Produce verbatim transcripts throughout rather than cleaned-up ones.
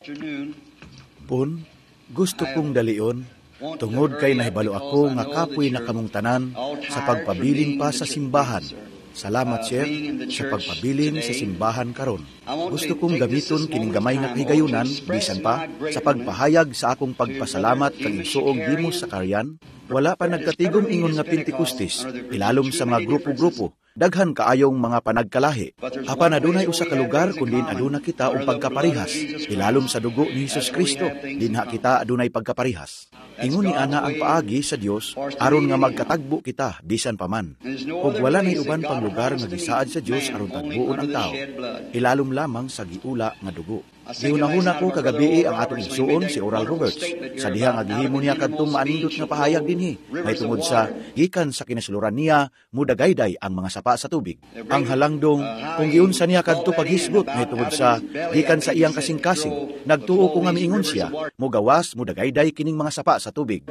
Pun, gusto kong dalion, tungod kay nahibalo ako nga kapoy na kamong tanan sa pagpabilin pa sa simbahan. Salamat, sir, sa pagpabilin sa simbahan karon. Gusto kong gamiton kining gamay nga kahigayunan, bisan pa, sa pagpahayag sa akong pagpasalamat kang isuong dimos sa karyan. Wala pa nagkatigom ingon nga Pentekustis, ilalom sa mga grupo-grupo. Daghan kaayong mga panagkalahi. Apan adunay usa ka lugar kundi aduna kita og pagkaparihas. Ilalom sa dugo ni Hesus Kristo, dinha kita adunay pagkaparihas. Ingon ni ana ang paagi sa Dios aron nga magkatagbo kita bisan pa man. Ug wala nay uban pang lugar nga gisaad sa Dios aron tagbuon ang tao. Ilalom lamang sa giula nga dugo. Gihunahuna ko kagabi ang atong igsuon si Oral Roberts. Sa diha nga gihimo niya kadtong maanindot nga pahayag dinhi. May tungod sa gikan sa kinasuluran niya mudagayday ang mga sapa sa tubig. Ang halangdong kung giunsa niya kadto paghisgot may tungod sa gikan sa iyang kasing-kasing. Nagtuo ko nga miingon siya mugawas mudagayday kining mga sapa sa tubig.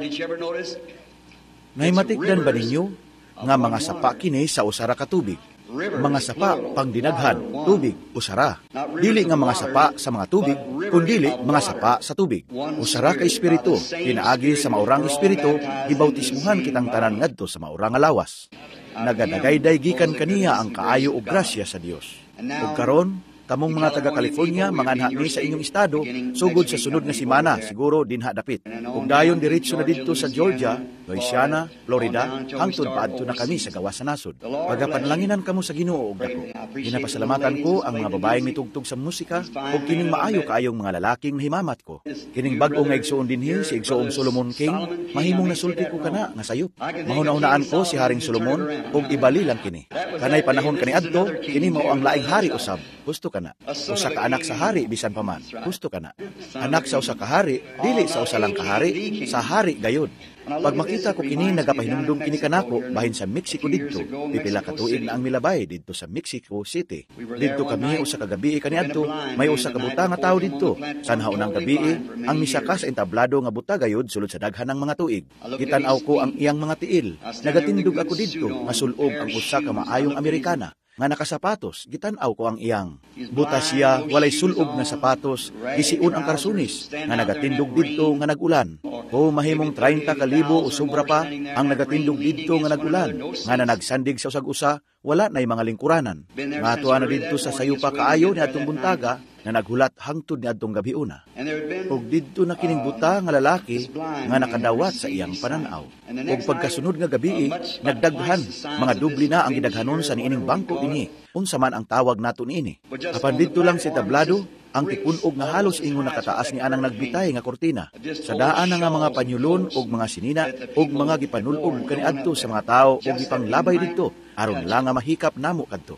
Nahimatikdan ba ninyo nga mga sapa kini sa usara ka tubig? Mga sapa pangdinaghan, tubig, usara. Dili nga mga sapa sa mga tubig, kundili mga sapa sa tubig. Usara ka espiritu, pinaagi sa maurang espiritu, ibautismuhan kitang tanan ngadto sa maurang alawas. Nagadagayday gikan kaniya ang kaayo ug grasya sa Dios. Ug karon, kamong mga taga-California, mga anha sa inyong estado, sugod sa sunod nga simana, siguro dinha dapit. Kung dayon diretso na dito sa Georgia, Louisiana, Florida, hangtod paadto na kami sa gawas sa nasod. Pagapanlanginan kamo sa Ginoo ug dako. Ginapasalamatan ko ang mga babaeng mitugtog sa musika ug kining maayo kaayong mga lalaking mahimamat ko. Kining bag-o nga igsuon dinhi si igsuong Solomon King, mahimong nasulti ko kana nga sayop. Mahuna-hunaan ko si Haring Solomon ug ibali lang kini. Kanay panahon kaniadto, kini mao ang laing hari usab. Gusto ka na. Usa ka anak sa hari bisan pa man. Gusto ka na. Anak sa usa ka hari, dili sa usa lang ka hari, sa hari gayud. Pag makita ko kini nagapahinumdum kini kanako bahin sa Mexico didto, pipila ka tuig na ang milabay didto sa Mexico City. Didto kami usa ka gabi kaniadto, may usa ka buta nga tawo didto. Sanhaw nang gabi ang misaka sa entablado nga buta gayud sulod sa daghan ng mga tuig. Gitan-aw ko ang iyang mga tiil. Nagatindog ako didto, masulob ang usa ka maayong Amerikana nga nakasapatos, gitan-aw ko ang iyang. Buta siya, walay sulob na sapatos, isiun ang karsunis, nga nagatindog didto nga nagulan. O mahimong treinta ka libo o sobra pa, ang nagatindog didto nga nagulan, nga na nagsandig sa usag-usa, wala na'y mga lingkuranan. Nga tuwa na didto sa sayupa kaayo ni atong buntaga, na naghulat hangtod ni adtong gabiuna. Ug didto na kining buta nga lalaki nga nakadawat sa iyang pananaw. Ug pagkasunod nga gabi, nagdaghan, mga dubli na ang gidaghanon sa niining bangko dinhi. Unsa man ang tawag nato niini. Apan didto lang si tablado, ang tikunog nga halos ingon nakataas ni anang nagbitay nga kortina. Sa daan na nga mga panyulon ug mga sinina ug mga gipanulog kaniadto sa mga tao ug gipanglabay didto aron lang nga mahikap namo kadto.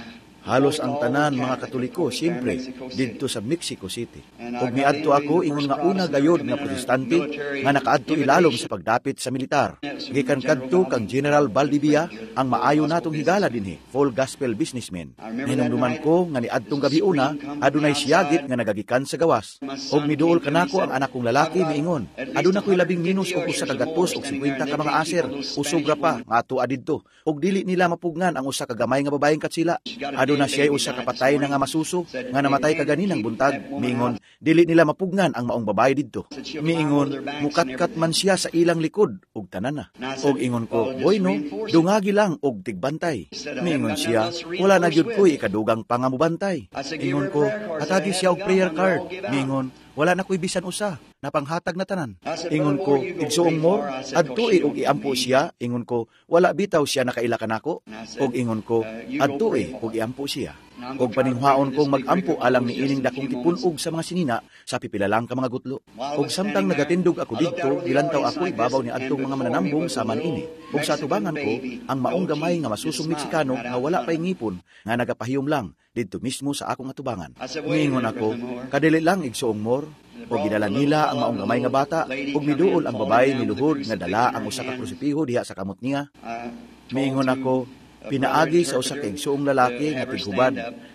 Halos ang tanan mga Katoliko, siyempre, dito sa Mexico City. Ug miadto ako ingon nga una gayod nga protestante nga nakaadto ilalom sa pagdapit sa militar. Gikan kadto kang General Valdivia ang maayo natong higala dinhi, full gospel businessman. Hinumduman ko nga niadtong gabi una adunay siyagit nga nagagikan sa gawas. Ug miduol kanako ang anak kong lalaki miingon, aduna ko'y labing minus o usa ka gatos og singkwenta ka mga aser, usobra pa nga ato adidto. Ug dili nila mapugnan ang usa ka gamay nga babaeng katsila. Aduna na siya'y usa kapatay na nga masuso, nga namatay kaganinang buntag. Miingon, dili nila mapugnan ang maong babae didto. Miingon, mukatkat man siya sa ilang likod, ug tanan na. Ug ingon ko, boy no, dungagi lang og tigbantay. Miingon siya, wala na gyud ko'y ikadugang pangamubantay. Ingon ko, atagi siya og prayer card. Miingon, wala na ko'y bisan usa, napanghatag na tanan. Ingon ko, igsuong mo, adtui og iampo siya. Ingon ko, wala bitaw siya nakaila kanako. Og ingon ko, adtui og iampo siya. Og paninghaon kong mag-ampo alang ni ining dakong tipunog sa mga sinina sa pipilalang ka mga gutlo. Og samtang nagatindog ako didto, dilantaw ako ibabaw ni adtong mga mananambong sa manini. Og sa atubangan ko, ang maong gamay nga masusong Meksikano nga wala pay ngipon nga nagapahiyom lang didto mismo sa akong atubangan. Miingon ako, kadili lang igsuong mor. O gidala nila ang maong gamay nga bata, ug miduol ang babae niluhod nga dala ang usa ka krusipiho diha sa kamot niya. Miingon ako, pinaagi sa usa ka igsuong lalaki nga tighubad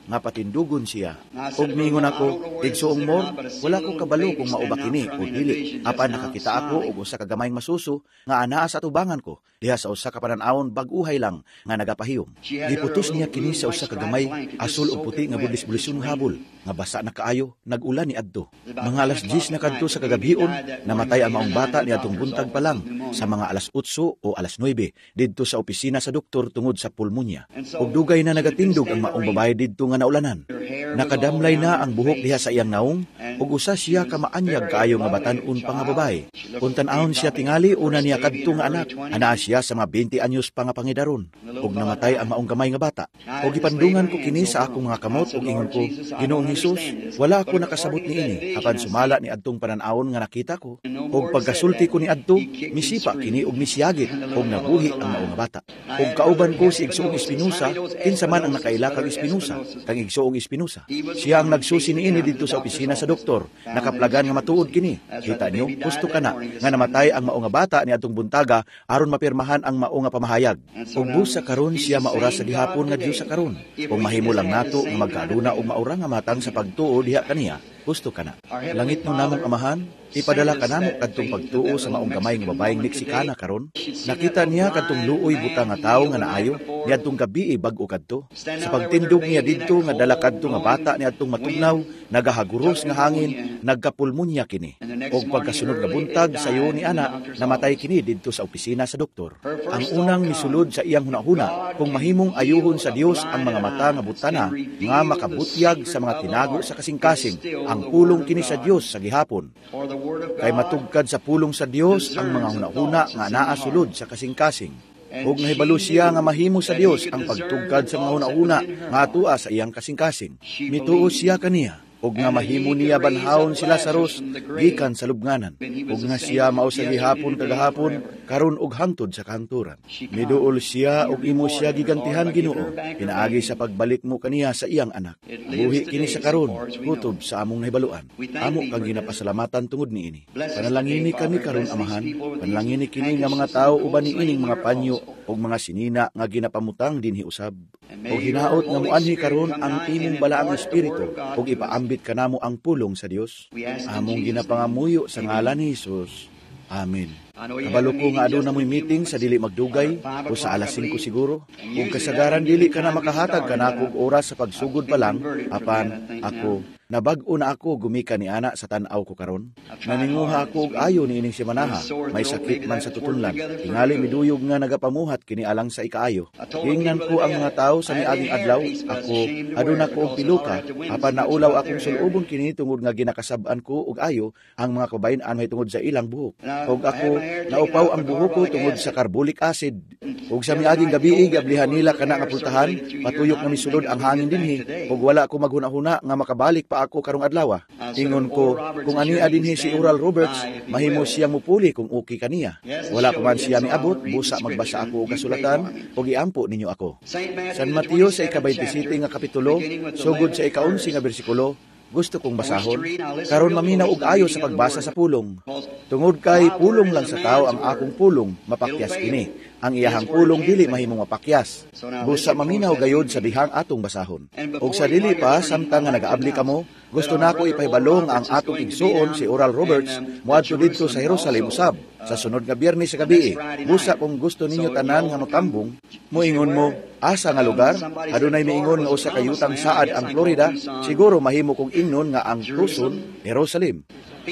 nga patindugon siya. Ug mingon ako, igsuong mo, wala ko kabalo kung mauba kini o dili. Apan nakakita ako og usa ka gamayng masuso nga anaa sa tubangan ko diha sa usa ka panan-awon bag-uhay lang nga nagapahiyom. Giputos niya kini sa usa ka gamay asul ug puti nga bulis-bulisong habol nga basa na kaayo, nag-ulan ni adto. Mga alas diyes na kadto sa kagabion, namatay ang maong bata ni atong buntag pa lang sa mga alas otso o alas nuwebe didto sa opisina sa doktor tungod sa pulmonya. Ug dugay na nagatindog ang maong babae didto nga naulanan. Nakadamlay na ang buhok diha sa iyang naong ug usa siya ka maanyag kaayo nga batan-on pa nga babae. Untan-ahon siya tingali una niya kadto nga anak. Anaa siya sa mga twenty anyos pa nga pangidaron. Ug namatay ang maong gamay nga bata. Ug gipandungan ko kini sa akong mga kamot ug ingon ko, Ginoong Hesus, wala ako nakasabot niini apan sumala ni adtong panan-awon nga nakita ko. Ug pagkasulti ko ni adto, misipa kini ug misyagit ug nabuhi ang maong bata. Ug kauban ko si Igsoong Espinosa, kinsa man ang nakaila kang Espinosa, kang Igsoong Espinosa. Siya ang nagsusi niini didto sa opisina sa doktor. Nakaplagan nga matuod kini. Kita niyo, gusto ka na nga namatay ang maong bata ni adtong buntaga aron mapirmahan ang maong nga pamahayag. Ug busa karon siya maura sa gihapon nga Dios sa karon. Ug mahimo lang nato nga magkaaduna og maura nga matang sa pagtuo diha kaniya. Gusto ka na. Langit mo namong amahan, ipadala ka namo kadtong pagtuo sa maong gamay nga babaeng Meksikana karon. Nakita niya kadtong luoy butang nga tawo nga naayo niadtong gabi bag-o kadto. Sa pagtindog niya didto nga dala kadto nga bata niadtong matugnaw, nagahaguros nga hangin, nagkapulmonya kini. Og pagkasunod nga buntag sayo ni ana, namatay kini didto sa opisina sa doktor. Ang unang misulod sa iyang hunahuna kung mahimong ayuhon sa Dios ang mga mata nga butana nga makabutyag sa mga tinago sa kasing-kasing. Ang pulong kini sa Dios sa gihapon. Kay matugkad sa pulong sa Dios ang mga hunahuna nga naa sulod sa kasing-kasing. Ug nahibalo siya nga mahimo sa Dios ang pagtugkad sa mga hunahuna nga atua sa iyang kasing-kasing. Mituo siya kaniya ug nga mahimo niya banhawon si Lazarus gikan sa lubnganan. Ug nga siya mao sa gihapon kagahapon karon og hangtod sa kahanturan. Miduol siya ug imo siya gigantihan Ginoo pinaagi sa pagbalik mo kaniya sa iyang anak. Buhi kini sa karon kutob sa among nahibaluan. Amo kang ginapasalamatan tungod niini. Panalangini kami karon amahan, panalangini kini nga mga tawo uban niining mga panyo ug mga sinina nga ginapamutang dinhi usab. O hinaot nga muanhi karon ang imong balaang espiritu ug ipaambit kanamo ang pulong sa Dios. Among ginapangamuyo sa ngalan ni Hesus. Amen. Kabalo ko nga aduna mo'y meeting sa dili magdugay o sa alas singko siguro. Kung kasagaran dili ka na makahatag kanakog oras sa pagsugod pa lang, apan ako, nabag-o na ako gumika ni ana sa tan-aw ko karon. Naninguha ako og ayo ni ining simanaha, may sakit man sa tutunlan. Tingali miduyog nga nagapamuhat kini alang sa ikaayo. Ingnan ko ang mga tawo sa miaging adlaw, ako aduna ko og piluka, apan naulaw akong sulubon kini tungod nga ginakasab-an ko og ayo ang mga kabayn-an may tungod sa ilang buhok. Og ako naupaw ang buhok ko tungod sa carbolic acid. Ug sa miaging gabi gablihan nila kana nga pultahan, patuyok na misulod ang hangin dinhi, ug wala ko maghuna-huna nga makabalik pa ako karong adlaw. Ingon ko, kung ania dinhi si Oral Roberts, mahimo siyang mupuli kung okay kaniya. Wala pa man siya miabot, busa magbasa ako og kasulatan, ug iampo ninyo ako. San Mateo sa ika-twenty-seven nga kapitulo, sugod sa ika-eleven nga bersikulo, gusto kong basahon. Karon maminaw og ayo sa pagbasa sa pulong. Tungod kay pulong lang sa tao ang akong pulong, mapakyas kini. Ang iyahang pulong dili mahimong mapakyas. Busa maminaw gayod sa dihang atong basahon. Og sa dili pa samtang nga nagaabli kamo, gusto nako ipahibalo nga ang atong igsuon si Oral Roberts moadto didto sa Jerusalem usab sa sunod nga Biyernes sa gabi. Busa kung gusto ninyo tanan nga motambong, moingon mo asa nga lugar, adunay miingon nga usa ka yutang saad ang Florida, siguro mahimo kong ingnon nga ang Tucson, Jerusalem.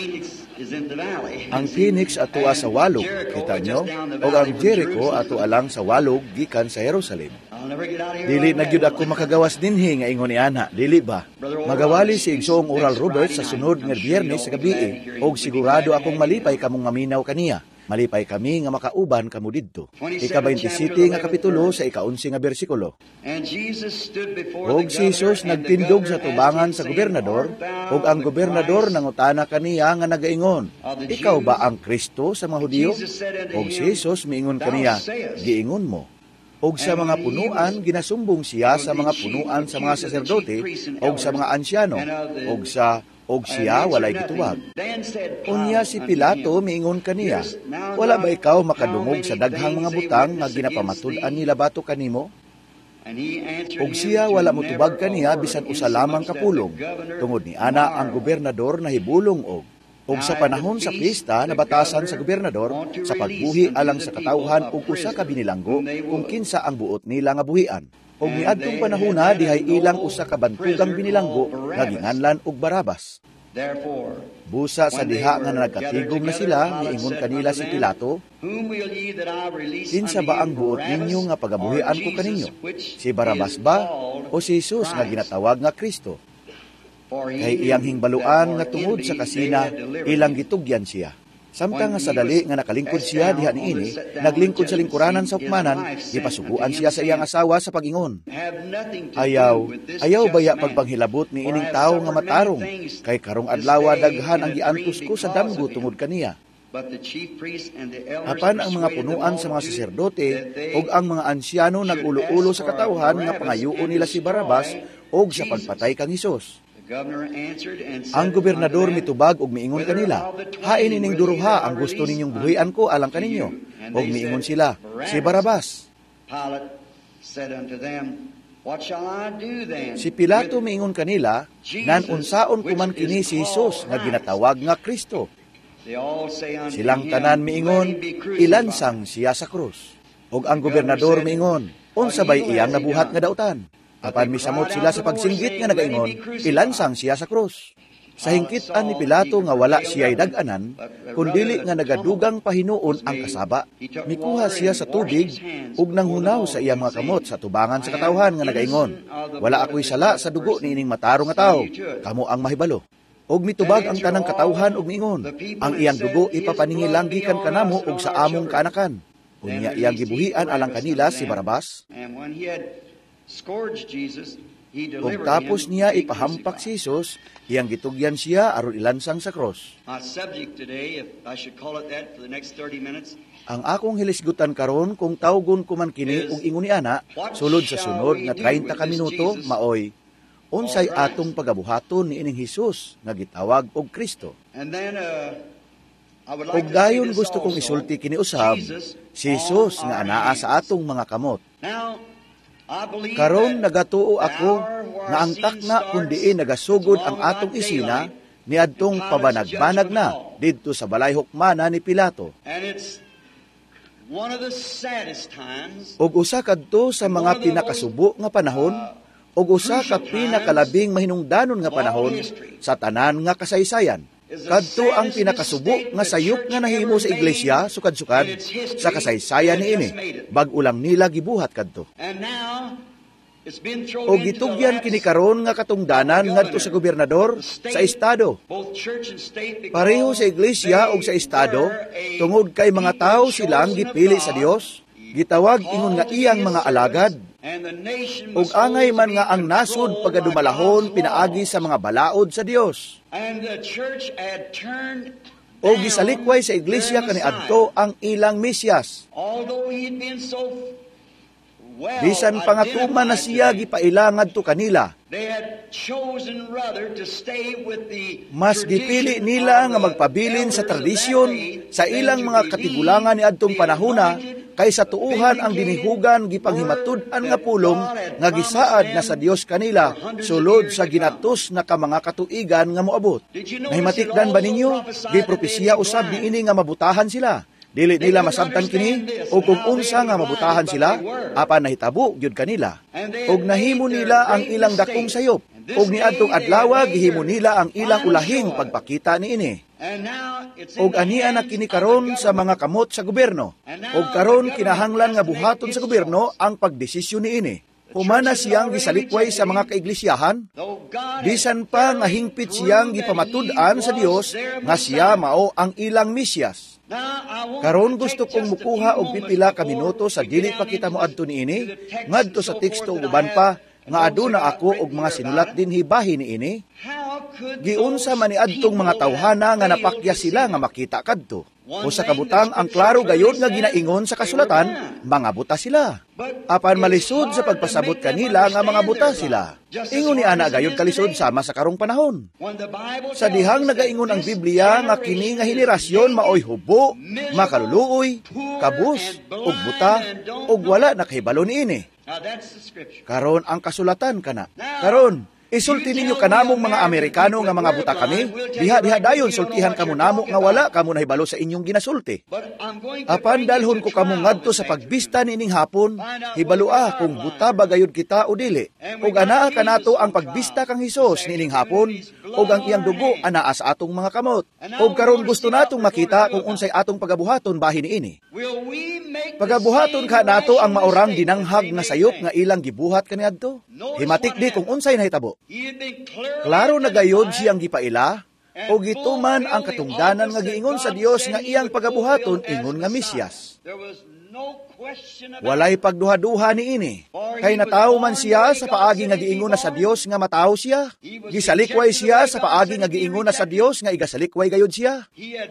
Ang Phoenix atua sa walog, kita nyo, o ang Jericho atua lang sa walog gikan sa Jerusalem. Dili na gyud ako makagawas dinhi nga ingon ni ana, dili ba? Magawali si Igsoong Oral Roberts sa sunod nga Biyernes sa gabi, og sigurado akong malipay kamong maminaw kaniya. Malipay kami nga makauban kamo didto. ika-twenty-seven nga kapitulo sa ika-eleven nga bersikulo. Og si Jesus nagtindog sa tubangan sa gobernador, og ang gobernador nangutana kaniya nga nagaingon, ikaw ba ang Kristo sa mga Hudiyo? Og si Jesus miingon kaniya, giingon mo. Og sa mga punuan, ginasumbong siya sa mga punuan sa mga saserdote, og sa mga ansyano, og sa og siya walay gituwag. Unya si Pilato miingon kaniya, wala ba ikaw makadungog sa daghang mga butang nga ginapamatud-an nila bato kanimo? Ug siya wala motubag kaniya bisan usa lamang kapulong, tungod ni ana ang gobernador nahibulong og ug sa panahon sa pista nabatasan sa gobernador sa pagbuhi alang sa katawhan ug usa ka binilanggo kung kinsa ang buot nila nga buhian. Ug niadtong panahona dihay ilang usa ka bantugang binilanggo nga ginganlan og Barabas. Busa sa diha nga nagkatigom na sila, niingon kanila si Pilato, kinsa ba ang buot ninyo nga pagabuhian ko kaninyo? Si Barabas ba o si Jesus nga ginatawag nga Kristo? Kay iyang hingbaluan nga tungod sa kasina, ilang gitugyan siya. Samtang nga sa dali nga nakalingkod siya diha niini, naglingkod sa lingkuranan sa hukmanan, gipasuguan siya sa iyang asawa sa pag-ingon. Ayaw, ayaw baya pagpanghilabot ni ining tawo nga matarong, kay karong adlaw daghan ang giantos ko sa damgo tungod kaniya. Apan ang mga punuan sa mga saserdote ug ang mga ansyano nag-ulo-ulo sa katawhan nga pangayuon nila si Barabas ug sa pagpatay kang Hesus. Ang gobernador mitubag og miingon kanila, hain ining duruha ang gusto ninyong buhian ko alang kaninyo. Og miingon sila, si Barabas. Si Pilato miingon kanila, nanunsaon kuman kini si Jesus nga ginatawag nga Kristo. Silang tanan miingon, ilansang siya sa krus. Og ang gobernador miingon, unsa bay iyang nabuhat nga dautan? Apan misamot sila sa pagsinggit nga nagaingon, ilansang siya sa krus. Sa hingkit-an ni Pilato nga wala siya'y dag-anan, kundili nga nagadugang pahinuon ang kasaba, mikuha siya sa tubig ug nanghunaw sa iyang mga kamot sa tubangan sa katawhan nga nagaingon, wala ako'y sala sa dugo ni ining mataro nga tao, kamo ang mahibalo. Og mitubag ang tanang katawhan og miingon, ang iyang dugo ipapaningilanggikan kanamo og sa among kaanakan. Unya iyang gibuhian alang kanila si Barabas. Ug tapos niya ipahampak si Jesus, iyang gitugyan siya aron ilansang sa cross. Ang akong hilisgutan karon kung tawgon ko man kini ug ingon ni ana, sulod sa sunod nga treinta ka minuto maoy, unsay atong pagabuhaton ni ining Hesus nga gitawag og Kristo. Ug dayon gusto kong isulti kini usab, si Jesus nga anaa sa atong mga kamot. Karon nagatuo ako nga ang takna kundi nagasugod ang atong isina niadtong pabanag-banag na didto sa balay hukmana ni Pilato. Ug usa kadto sa mga pinakasubo nga panahon ug usa ka pinakalabing mahinungdanon nga panahon sa tanan nga kasaysayan. Kadto ang pinakasubo nga sayop nga nahimo sa iglesia sukad-sukad sa kasaysayan niini, bag-o lang nila gibuhat kadto. O gitugyan kini karon nga katungdanan ngadto sa gobernador sa estado. Pareho sa iglesia ug sa estado, tungod kay mga tawo silang gipili sa Dios, gitawag ingon nga iyang mga alagad. Ug angay man nga ang nasod pagadumalahon pinaagi sa mga balaod sa Dios. O gisalikway sa iglesia kaniadto ang ilang Mesyas. Bisan pangatuman na siya gipailangad to kanila, mas gipili nila nga magpabilin sa tradisyon sa ilang mga katigulangan ni adtong panahona kaysa tuuhan ang dinihugan gipanghimatud-an nga pulong nga gisaad na sa Dios kanila sulod sa ginatos na ka mga katuigan nga moabot. Nahimatikdan ba ninyo? Gipropesiya usab niini nga mabutahan sila. Dili nila masabtan kini o kung unsa nga mabutahan sila, apan nahitabo gyud kanila. Og nahimo nila ang ilang dakong sayop. Og niadtong adlaw gihimo nila ang ilang ulahing pagpakita niini. Og ania na kini karon sa mga kamot sa gobyerno. Og karon kinahanglan nga buhaton sa gobyerno ang pagdesisyon niini. Humana siyang gisalikway sa mga kaiglesiyahan, bisan pa nga hingpit siyang gipamatud-an sa Dios nga siya mao ang ilang Mesyas. Karon gusto kong mukuha og pipila ka minuto sa dili pa kita moadto niini, ngadto sa teksto ug uban pa nga aduna ako og mga sinulat dinhi bahin niini. Giunsa man niadtong mga tawhana nga napakya sila nga makita kadto. O sa kabutang ang klaro gayod nga ginaingon sa kasulatan, mga buta sila. Apan malisod sa pagpasabot kanila nga mga buta sila. Ingon ni ana gayod kalisod sama sa karong panahon. Sa dihang nagaingon ang Biblia nga kini nga henerasyon maoy hubo, makaluluoy, kabus, ug buta, ug wala nakahibalo niini. Karon ang kasulatan kana. Karon isulti ninyo kanamong mga Amerikano nga mga buta kami, diha-diha dayon sultihan kamo namo nga wala kamo nahibalo sa inyong ginasulti. Apan dalhon ko kamo ngadto sa pagbista nining hapon, hibalua kung buta ba gayud kita o dili. Ug anaa kanato ang pagbista kang Hesus nining hapon, ug ang iyang dugo anaa sa atong mga kamot. Ug karon gusto natong makita kung unsay atong pagabuhaton bahin niini. Pagabuhaton ka nato ang maorang dinanghag nga sayop nga ilang gibuhat kaniadto. Himatik di kung unsay nahitabo. Klaro na gayod siyang gipaila, o gituman ang katungdanan nga giingon sa Dios nga iyang pagabuhaton ingon nga Mesyas. Walay pagduha-duha ni ini. Kay natawo man siya sa paagi nga giingon na sa Dios nga matawo siya. Gisalikway siya sa paagi nga giingon na sa Dios nga igasalikway gayud siya.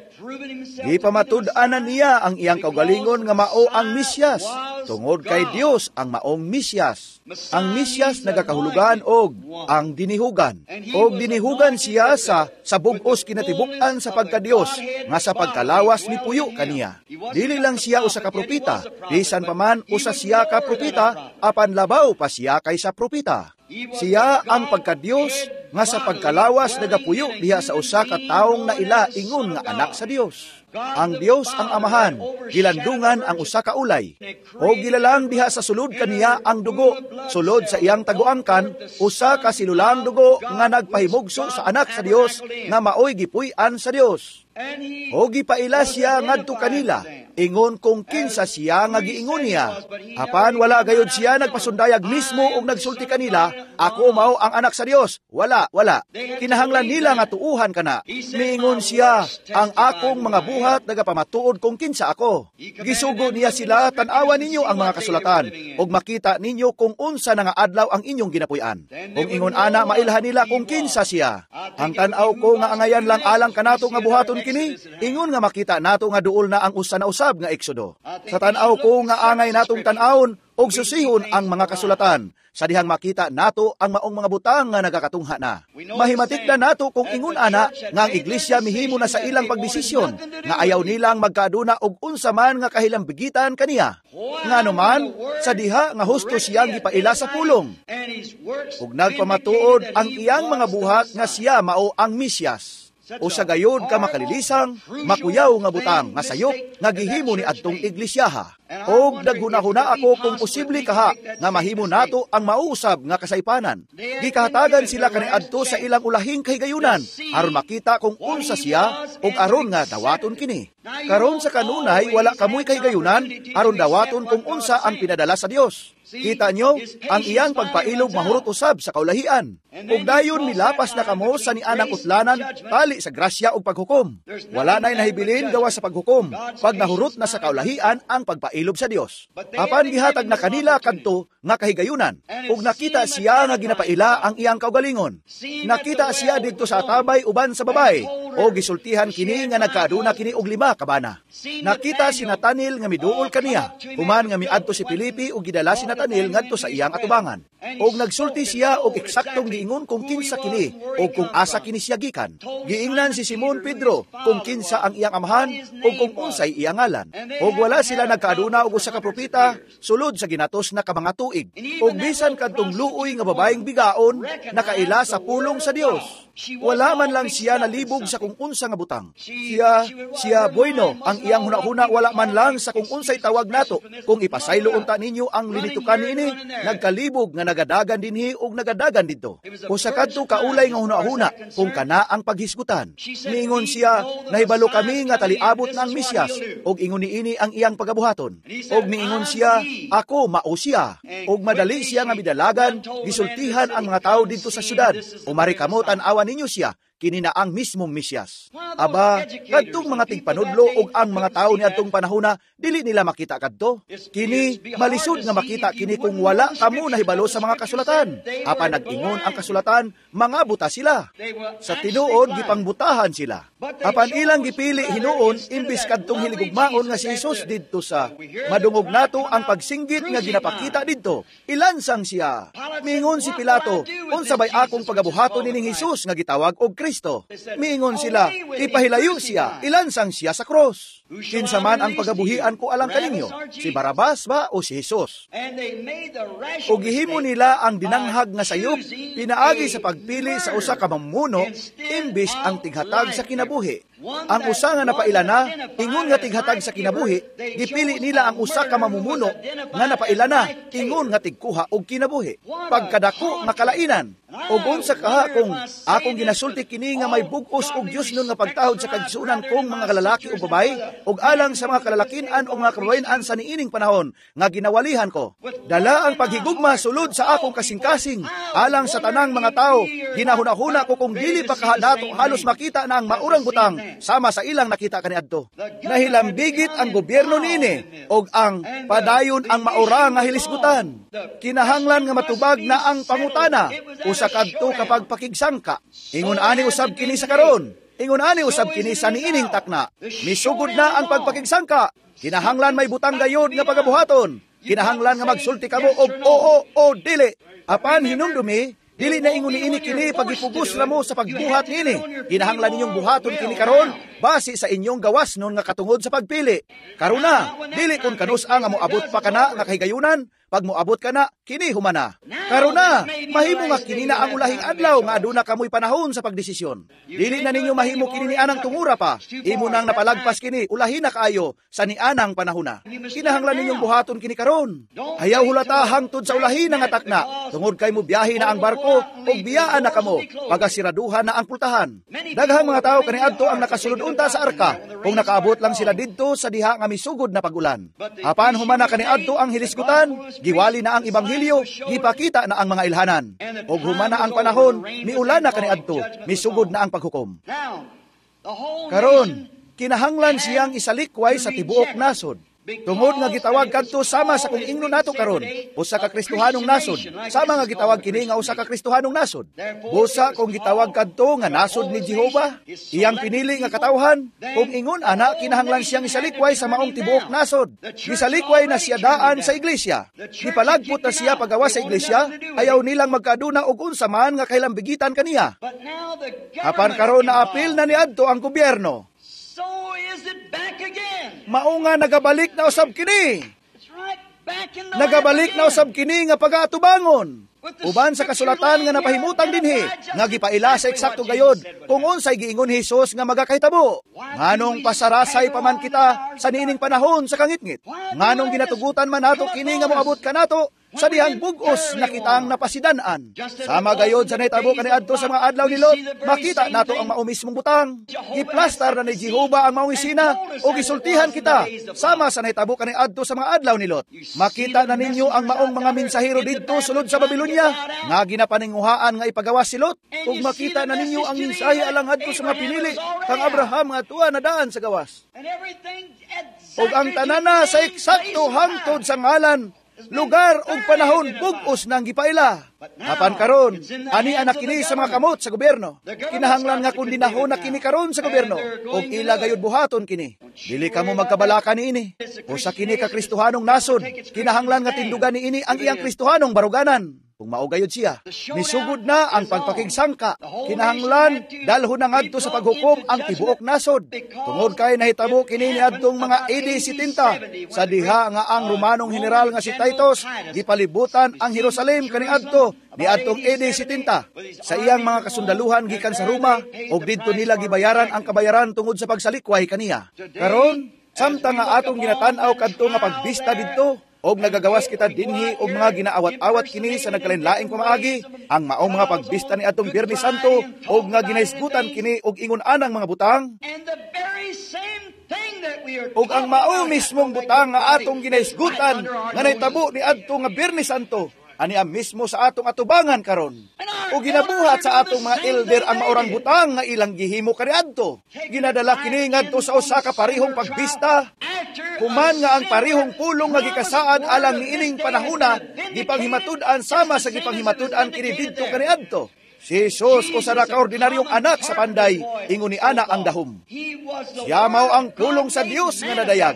Gipamatud-anan niya ang iyang kaugalingon nga mao ang Mesyas. Tungod kay Dios ang maong Mesyas. Ang Mesyas nagakahulugan og ang dinihugan. Og dinihugan siya sa sa bug-os kinatibuk-an sa pagka-Dios nga sa pagkalawas ni puyo kaniya. Dili lang siya usa ka propeta, bisan pa man usa siya ka propeta, apan labaw pa siya kaysa propeta. Siya ang pagka-Dios nga sa pagkalawas nagapuyo diha sa usa ka taong naila ingon nga anak sa Dios. Ang Dios ang Amahan, gilandungan ang usa ka ulay. O gilalang diha sa sulod kaniya ang dugo, sulod sa iyang taguangkan, usa ka sinulang dugo nga nagpahimugso sa anak sa Dios nga maoy gipuy-an sa Dios. O gipaila siya ngadto kanila, ingon kung kinsa siya nga giingon niya. Apan wala gayud siya nagpasundayag mismo og nagsulti kanila, ako mao ang anak sa Dios. Wala, wala. Kinahanglan nila nga tuuhan kana. Miingon siya, ang akong mga buhat nagapamatuod kung kinsa ako. Gisugo niya sila, tan-awan ninyo ang mga kasulatan, og makita ninyo kung unsa na nga adlaw ang inyong ginapuy-an. Kung ingon ana, mailhan nila kung kinsa siya. Ang tan-aw ko nga angayan lang alang kanato nga buhaton kini, ingon nga makita nato nga duol na ang usa na usab nga Eksodo. Sa tan-aw ko nga angay natong tan-awon og susihon ang mga kasulatan, sa dihang makita nato ang maong mga butang nga nagakatungha na. Mahimatik na nato kung ingon ana nga ang iglesia mihimo na sa ilang pagdesisyon nga ayaw nilang magkaaduna og unsa man nga kahilambigitan kaniya. Nganuman sa diha nga husto siyang gipaila sa pulong. Ug nagpamatuod ang iyang mga buhat nga siya mao ang Mesyas. O sa gayod ka makalilisang, makuyaw nga butang, nga sayop, nga gihimo ni adtong iglesyaha. O daghuna-huna ako kung posible kaha, nga mahimo nato ang mausab nga kasaypanan. Gikahatagan sila kaniadto sa ilang ulahing kahigayunan, aron makita kung unsa siya, o aron nga dawaton kini. Karon sa kanunay, wala kamoy kahigayunan, aron dawaton kung unsa ang pinadala sa Dios. Kita nyo, ang iyang pagpailog mahurot usab sa kaulahian. Ug dayon milapas na kamo sa nianang utlanan, tali sa grasya ug paghukom. Wala na'y nahibilin gawa sa paghukom, pag nahurot na sa kaulahian ang pagpailob sa Dios. Apan gihatag na kanila kadto nga kahigayunan, ug nakita siya nga ginapaila ang iyang kaugalingon. Nakita siya didto sa atabay uban sa babay, o gisultihan kini nga nagkaaduna kini og lima kabana. Nakita si Natanil nga miduol kaniya, human nga miadto si Pilipi ug gidala si Natanil ngadto sa iyang atubangan. Og nagsulti siya og eksaktong giingon kung kinsa kini o kung asa kini siya gikan. Giingnan si Simon Pedro kung kinsa ang iyang amahan o kung unsay iyang ngalan. Og wala sila nagkaaduna og usa ka propeta sulod sa ginatos na ka mga tuig. Og bisan kadtong luoy nga babaeng bigaon nakaila sa pulong sa Dios. Wala man lang siya nalibog sa kung unsa nga butang. Siya, siya bueno, ang iyang hunahuna wala man lang sa kung unsay tawag nato. Kung ipasaylo unta ninyo ang linitukan niini, nagkalibog nga nagadagan dinhi og nagadagan didto. O sa kadto kaulay nga hunahuna, kung kana ang paghisgutan. Niingon siya, nahibalo kami nga taliabot na ang Mesyas, og ingon niini ang iyang pagabuhaton. Og niingon siya, ako mao siya. Og madali siya nga midalagan, gisultihan ang mga tao didto sa syudad. O marikamot an-awan ninyo siya, kini na ang mismong Mesyas. Aba, kadtong mga tigpanudlo ug ang mga tao ni adtong panahona, dili nila makita kadto. Kini malisod nga makita kini kung wala kamo nahibalo sa mga kasulatan. Apan nag-ingon ang kasulatan, mga buta sila. Sa tinuod gipangbutahan sila. Apan ilang gipili hinuon imbis kadtong hiligugmaon nga si Jesus didto sa madungog nato ang pagsinggit nga ginapakita didto. Ilansang siya. Mingon si Pilato, unsa bay akong pagabuhaton nining Jesus nga gitawag og Kristo? Miingon sila, gipahilayo siya, ilansang siya sa cross. Kinsa man ang pagabuhian ko alang kaninyo, si Barabas ba o si Jesus? O gihimo nila ang dinanghag nga sayop, pinaagi sa pagpili sa usa ka mamumuno, imbis ang tighatag sa kinabuhi. Ang usa nga napaila na, ingon nga tighatag sa kinabuhi, gipili nila ang usa ka mamumuno nga napaila na, ingon nga tigkuha og kinabuhi. Pagkadako nga kalainan, ug unsa kaha kung akong ginasulti kini nga may bug-os og Dios nun nga pagtahod sa kagsunan kong mga lalaki o babae, ug alang sa mga kalalakinan o mga kababayan sa niining panahon nga ginawalihan ko. Dala ang paghigugma sulod sa akong kasing-kasing, alang sa tanang mga tao, ginahuna-huna ko kung dili pa kahadato halos makita na ang maurang butang, sama sa ilang nakita kaniadto. Nahilambigit ang gobyerno niini, og ang padayon ang maura nga hilisgutan. Kinahanglan nga matubag na ang pangutana, usa kadto kapag pakigsangka. Ingon ani usab kini sa karon. Ingon ani usab kini sa niining takna. Misugod na ang pagpakigsangka. Kinahanglan may butang gayod nga pagabuhaton. Kinahanglan nga magsulti kamo og oo o dili. Apan hinumdumi, dili na ingon niini kini pagipugos lamo sa pagbuhat niini. Kinahanglan ninyong buhaton kini karon base sa inyong gawas nun nga katungod sa pagpili. Karon na, dili kun kanus-a nga moabot pa kana nga kahigayunan. Pag moabot ka na, kini humana. Karon na, mahimo nga kini na ang ulahing adlaw nga aduna kamoy panahon sa pagdesisyon. Dili na ninyo mahimo kini ni anang tungura pa. Imo nang napalagpas kini, ulahin na kaayo sa ni anang panahon na. Kinahanglan ninyong buhaton kini karon. Ayaw hulata hangtod sa ulahin nga takna. Tungod kay mo biyahe na ang barko ug biyaan na kamo. Pagasiraduhan na ang pultahan. Daghang mga tao kaniadto ang nakasulod unta sa arka. Kung nakaabot lang sila didto sa diha nga misugod na pagulan. Apan humana kaniadto ang hilisgutan. Giwali na ang Ibanghilyo, gipakita na ang mga ilhanan. O humana ang panahon, miulan na kaniadto, misugod na ang paghukom. Karon, kinahanglan siyang isalikway sa tibuok nasod. Tungod nga gitawag kadto sama sa kung ingno nato karon, usa ka Kristohanong nasod, sama nga gitawag kini nga usa ka Kristohanong nasod. Busa kung gitawag kadto nga nasod ni Jehova, iyang pinili nga katawhan, kung ingon ana kinahanglan siyang isalikway sa maong tibuok nasod. Gisalikway na siya daan sa iglesia. Gipalagpot na siya pagawa sa iglesia, ayaw nilang magkaduna og unsa man nga kailambigitan kaniya. Apan karon naapil na niadto ang gobyerno. Mao nga nagabalik na usab kini. Nagabalik na usab kini nga pag-aatubangon. Uban sa kasulatan nga napahimutang dinhi, nga gipaila sa eksakto gayod, kung unsay giingon ni Jesus nga magakahitabo. Nganong pasarasay pa man kita sa niining panahon sa kangitngit. Nganong ginatugutan man nato kini nga moabot kanato sa dihang bug-os na kitang napasidanan. Sama gayod sa naitabo kaniadto sa mga adlaw ni Lot, makita nato ang mao mismong butang. Giplastar na ni Jehova ang maong isina o gisultihan kita. Sama sa naitabo kaniadto sa mga adlaw ni Lot. Makita na ninyo ang maong mga mensahero didto sulod sa Babylonia nga ginapaninguhaan nga ipagawas si Lot. Ug makita na ninyo ang mensahe alang adto sa mga pinili kang Abraham nga tuwa na daan sa gawas. Ug ang tanana sa eksakto hangtod sa ngalan, lugar ug panahon bug-os nang gipaila. Apan karon, ani anak kini sa mga kamot sa gobyerno. Kinahanglan nga kun dinahon na kini karon sa gobyerno ug ila gayud buhaton kini. Dili kamo magkabalaka niini. Usa kini ka Kristohanong nasod. Kinahanglan nga tindugan niini ang iyang Kristohanong baruganan. Kung maugayod siya, misugod na ang pagpakigsangka. Kinahanglan dalhon na ngadto sa paghukom ang tibuok nasod. Tungod kay nahitabo kini niadtong mga A D seventy sa diha nga ang Romanong general nga si Titus gipalibutan ang Jerusalem kaniadto niadtong A D seventy. Sa iyang mga kasundaluhan gikan sa Roma ug didto nila gibayaran ang kabayaran tungod sa pagsalikway kaniya. Karon, samtang nga atong ginatan-aw kadto nga pagbista didto, og nagagawas kita dinhi og mga ginaawat-awat kini sa nagkalain-laing pamaagi, ang maong mga pagbista ni atong Biyernes Santo og nga ginaisgutan kini og ingon anang mga butang. Og ang mao mismong butang nga atong ginaisgutan nga nahitabo ni adto nga Biyernes Santo, ani ang mismo sa atong atubangan karon. O ginabuhat sa atong mga elder ang maorang butang nga ilang gihimo kaniadto. Ginadala kini ngadto sa usa ka parihong pagbista. Human nga ang parihong pulong nga gikasaad alang niining panahona gipanghimatud-an sama sa gipanghimatud-an kini didto kaniadto. Si Jesus usa ra ka ordinaryong anak sa panday, ingon ni ana ang dahom. Siya mao ang pulong sa Dios nga nadayag.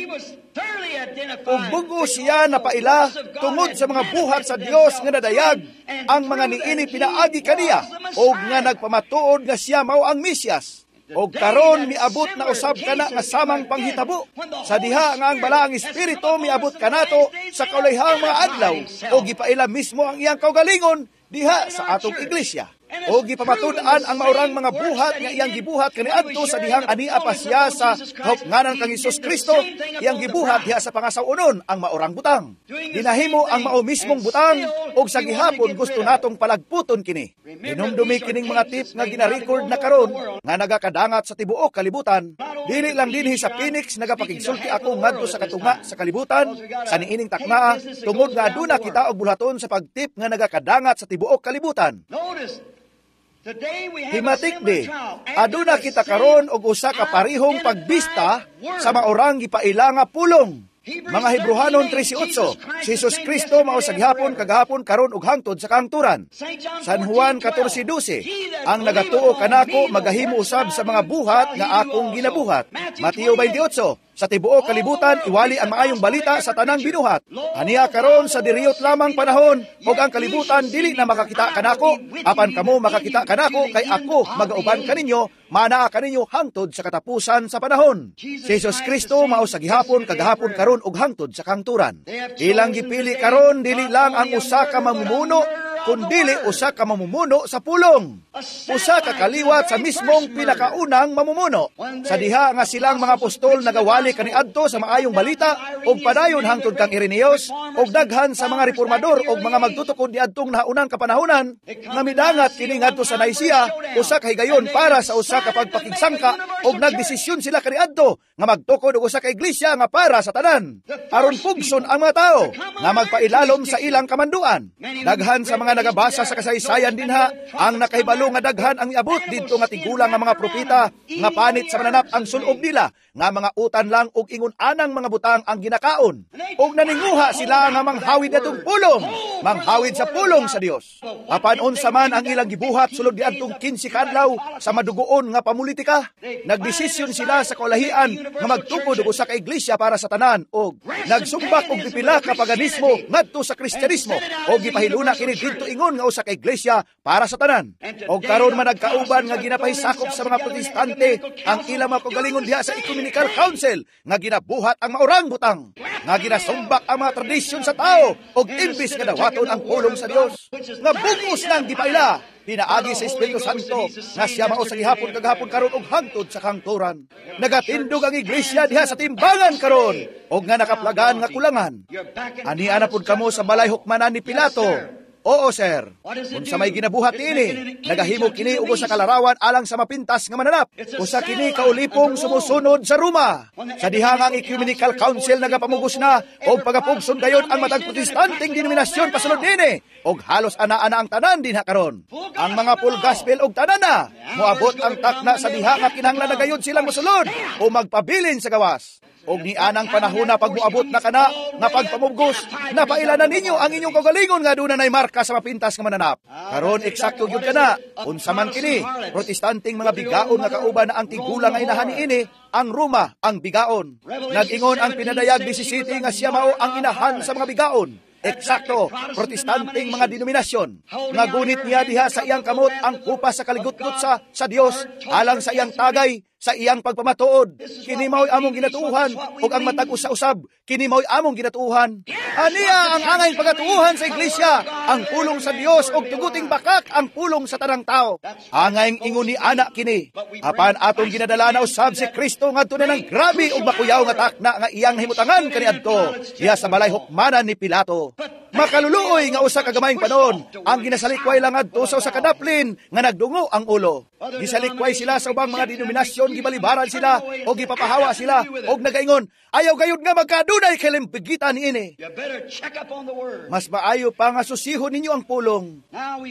Ug bugo siya napaila tungod sa mga buhat sa Dios nga nadayag, ang mga niini pinaagi kaniya og nga nagpamatuod nga siya mao ang Mesyas. O karon miabot na usab kana nga samang panghitabo. Sa diha nga ang balaang espiritu miabot kanato sa kaulihang mga adlaw o gipaila mismo ang iyang kaugalingon diha sa atong iglesia. O gipamatud-an ang maurang mga buhat nga iyang gibuhat kaniadto sa dihang ania pa siya sa kahupnganan kang Hesus Kristo, iyang gibuhat diha sa pangasawunon ang maurang butang. Dinahimo ang mao mismong butang og sa gihapon gusto natong palagputon kini. Hinumdumi kining mga tip nga gina-record na karon nga nagakadangat sa tibuok kalibutan. Dili lang dinhi sa Phoenix nagapakigsulti ako ngadto sa katunga sa kalibutan sa niining takna tungod nga aduna kita og bulhaton sa pagtip nga nagakadangat sa tibuok kalibutan. Himatik di, aduna kita karon og usa ka parihong pagbista sa maurang gipaila nga pulong. Mga Hebrehanon thirteen eight, si Jesus Kristo mao sa gihapon kagahapon karon ug hangtod sa kahangturan. San Juan fourteen twelve, ang nagatuo kanako magahimo usab sa mga buhat nga akong ginabuhat. Mateo twenty-eight, sa tibuok kalibutan iwali ang maayong balita sa tanang binuhat. Aniya karon sa diriyot lamang panahon ug ang kalibutan dili na makakita kanako, apan kamo makakita kanako kay ako magauban kaninyo, manaa kaninyo hangtod sa katapusan sa panahon. Si Jesus Kristo mao sa gihapon kagahapon karon ug hangtod sa kahangturan. Ilang gipili karon dili lang ang usa ka mamumuno kundili usa ka mamumuno sa pulong. Usa ka kaliwat sa mismong pinakaunang mamumuno. Sa diha nga silang mga apostol nagawali kaniadto sa maayong balita ug padayon hangtod kang Irenaeus ug daghan sa mga reformador ug mga magtutukod niadtong naunang kapanahonan nga midangat kini ngadto sa Nicea usa ka higayon para sa usa ka pagpakigsangka ug nagdesisyon sila kaniadto nga magtukod og usa ka iglesia nga para sa tanan. Aron pugson ang mga tao nga magpailalom sa ilang kamanduan. Daghan sa mga nagabasa sa kasaysayan dinha ang nakahibalo nga daghan ang iabot didto nga tigulang nga mga propeta nga panit sa mananap ang sulob nila nga mga utan lang og ingon anang mga butang ang ginakaon ug naninguha sila nga manghawid atong pulong, manghawid sa pulong sa Dios. Apan unsa man ang ilang gibuhat sulod diadtong fifteen kadlaw sa madugoon nga pamulitika, nagdesisyon sila sa kaulahian nga magtukod og usa ka iglesia para sa tanan og nagsumbak og pipila ka paganismo ngadto sa Kristyanismo og gipahiluna kini didto ingon nga usa ka iglesia para sa tanan. Og karon man nagkauban nga ginapahisakop sa mga protestante ang ilang mga kagalingon diha sa Ecumenical Council nga ginabuhat ang maurang butang, nga ginasumbak ang mga tradisyon sa tao og imbis nga dawaton ang pulong sa Dios nga bugos nang gipaila pinaagi sa Espiritu Santo nga siya mao sa gihapon kagahapon karon og hangtod sa kahangturan. Nagatindog ang iglesia diha sa timbangan karon og nga nakaplagan nga kulangan. Ani ana pud kamo sa balay hukmanan ni Pilato. Oo, sir. Kung sa may ginabuhat ini, nagahimo kini ugo sa kalarawan alang sa mapintas nga mananap. Usa kini kaulipong sumusunod sa Roma. Sa diha nga ang Ecumenical Council nagapamugos na og pagapugson gayon ang matag protestanteng denominasyon pasulod dinhi. Og halos ana-ana ang tanan dinha karon. Ang mga full gospel og tanan na moabot ang takna sa diha nga kinahanglan na gayon silang mosulod o magpabilin sa gawas. Og ni anang panahon na pagmuabot na kana nga pagpamugos, napailanan ninyo ang inyong kagalingon nga doon na marka sa mapintas nga mananap. Karon eksakto gyud kana. Unsa man kini, protestanteng mga bigaon nga kauban na ang tigulang nga inahan niini, ang Roma ang bigaon. Nag-ingon ang pinadayag seventeen nga siya mao ang inahan sa mga bigaon. Eksakto, protestanteng mga denominasyon. Nagunit niya diha sa iyang kamot ang kupa sa kaligutgot sa, sa Dios alang sa iyang tagay, sa iyang pagpamatuod. Kini mao'y among ginatuuhan ug ang matag usa-usab, kini mao'y among ginatuuhan. Aniya ang angay pagatuuhan sa iglesia, ang pulong sa Dios ug tuguting bakak ang pulong sa tanang tao. Angay ingon ni ana kini. Apan atong ginadala na usab si Kristo ngadto na ng grabe ug makuyaw nga takna nga iyang himutangan kaniadto diha sa balay hukmanan ni Pilato. Makaluluoy nga usa ka gamayng panon ang ginasalikway lang adto sa usa ka daplin nga nagdungo ang ulo. Gisalikway sila sa ubang mga denominasyon, gibalibaran sila o gipapahawa sila og nagaingon, ayaw gayud nga magkadunay kay limpigitan niini. Mas maayo pa nga susihon ninyo ang pulong.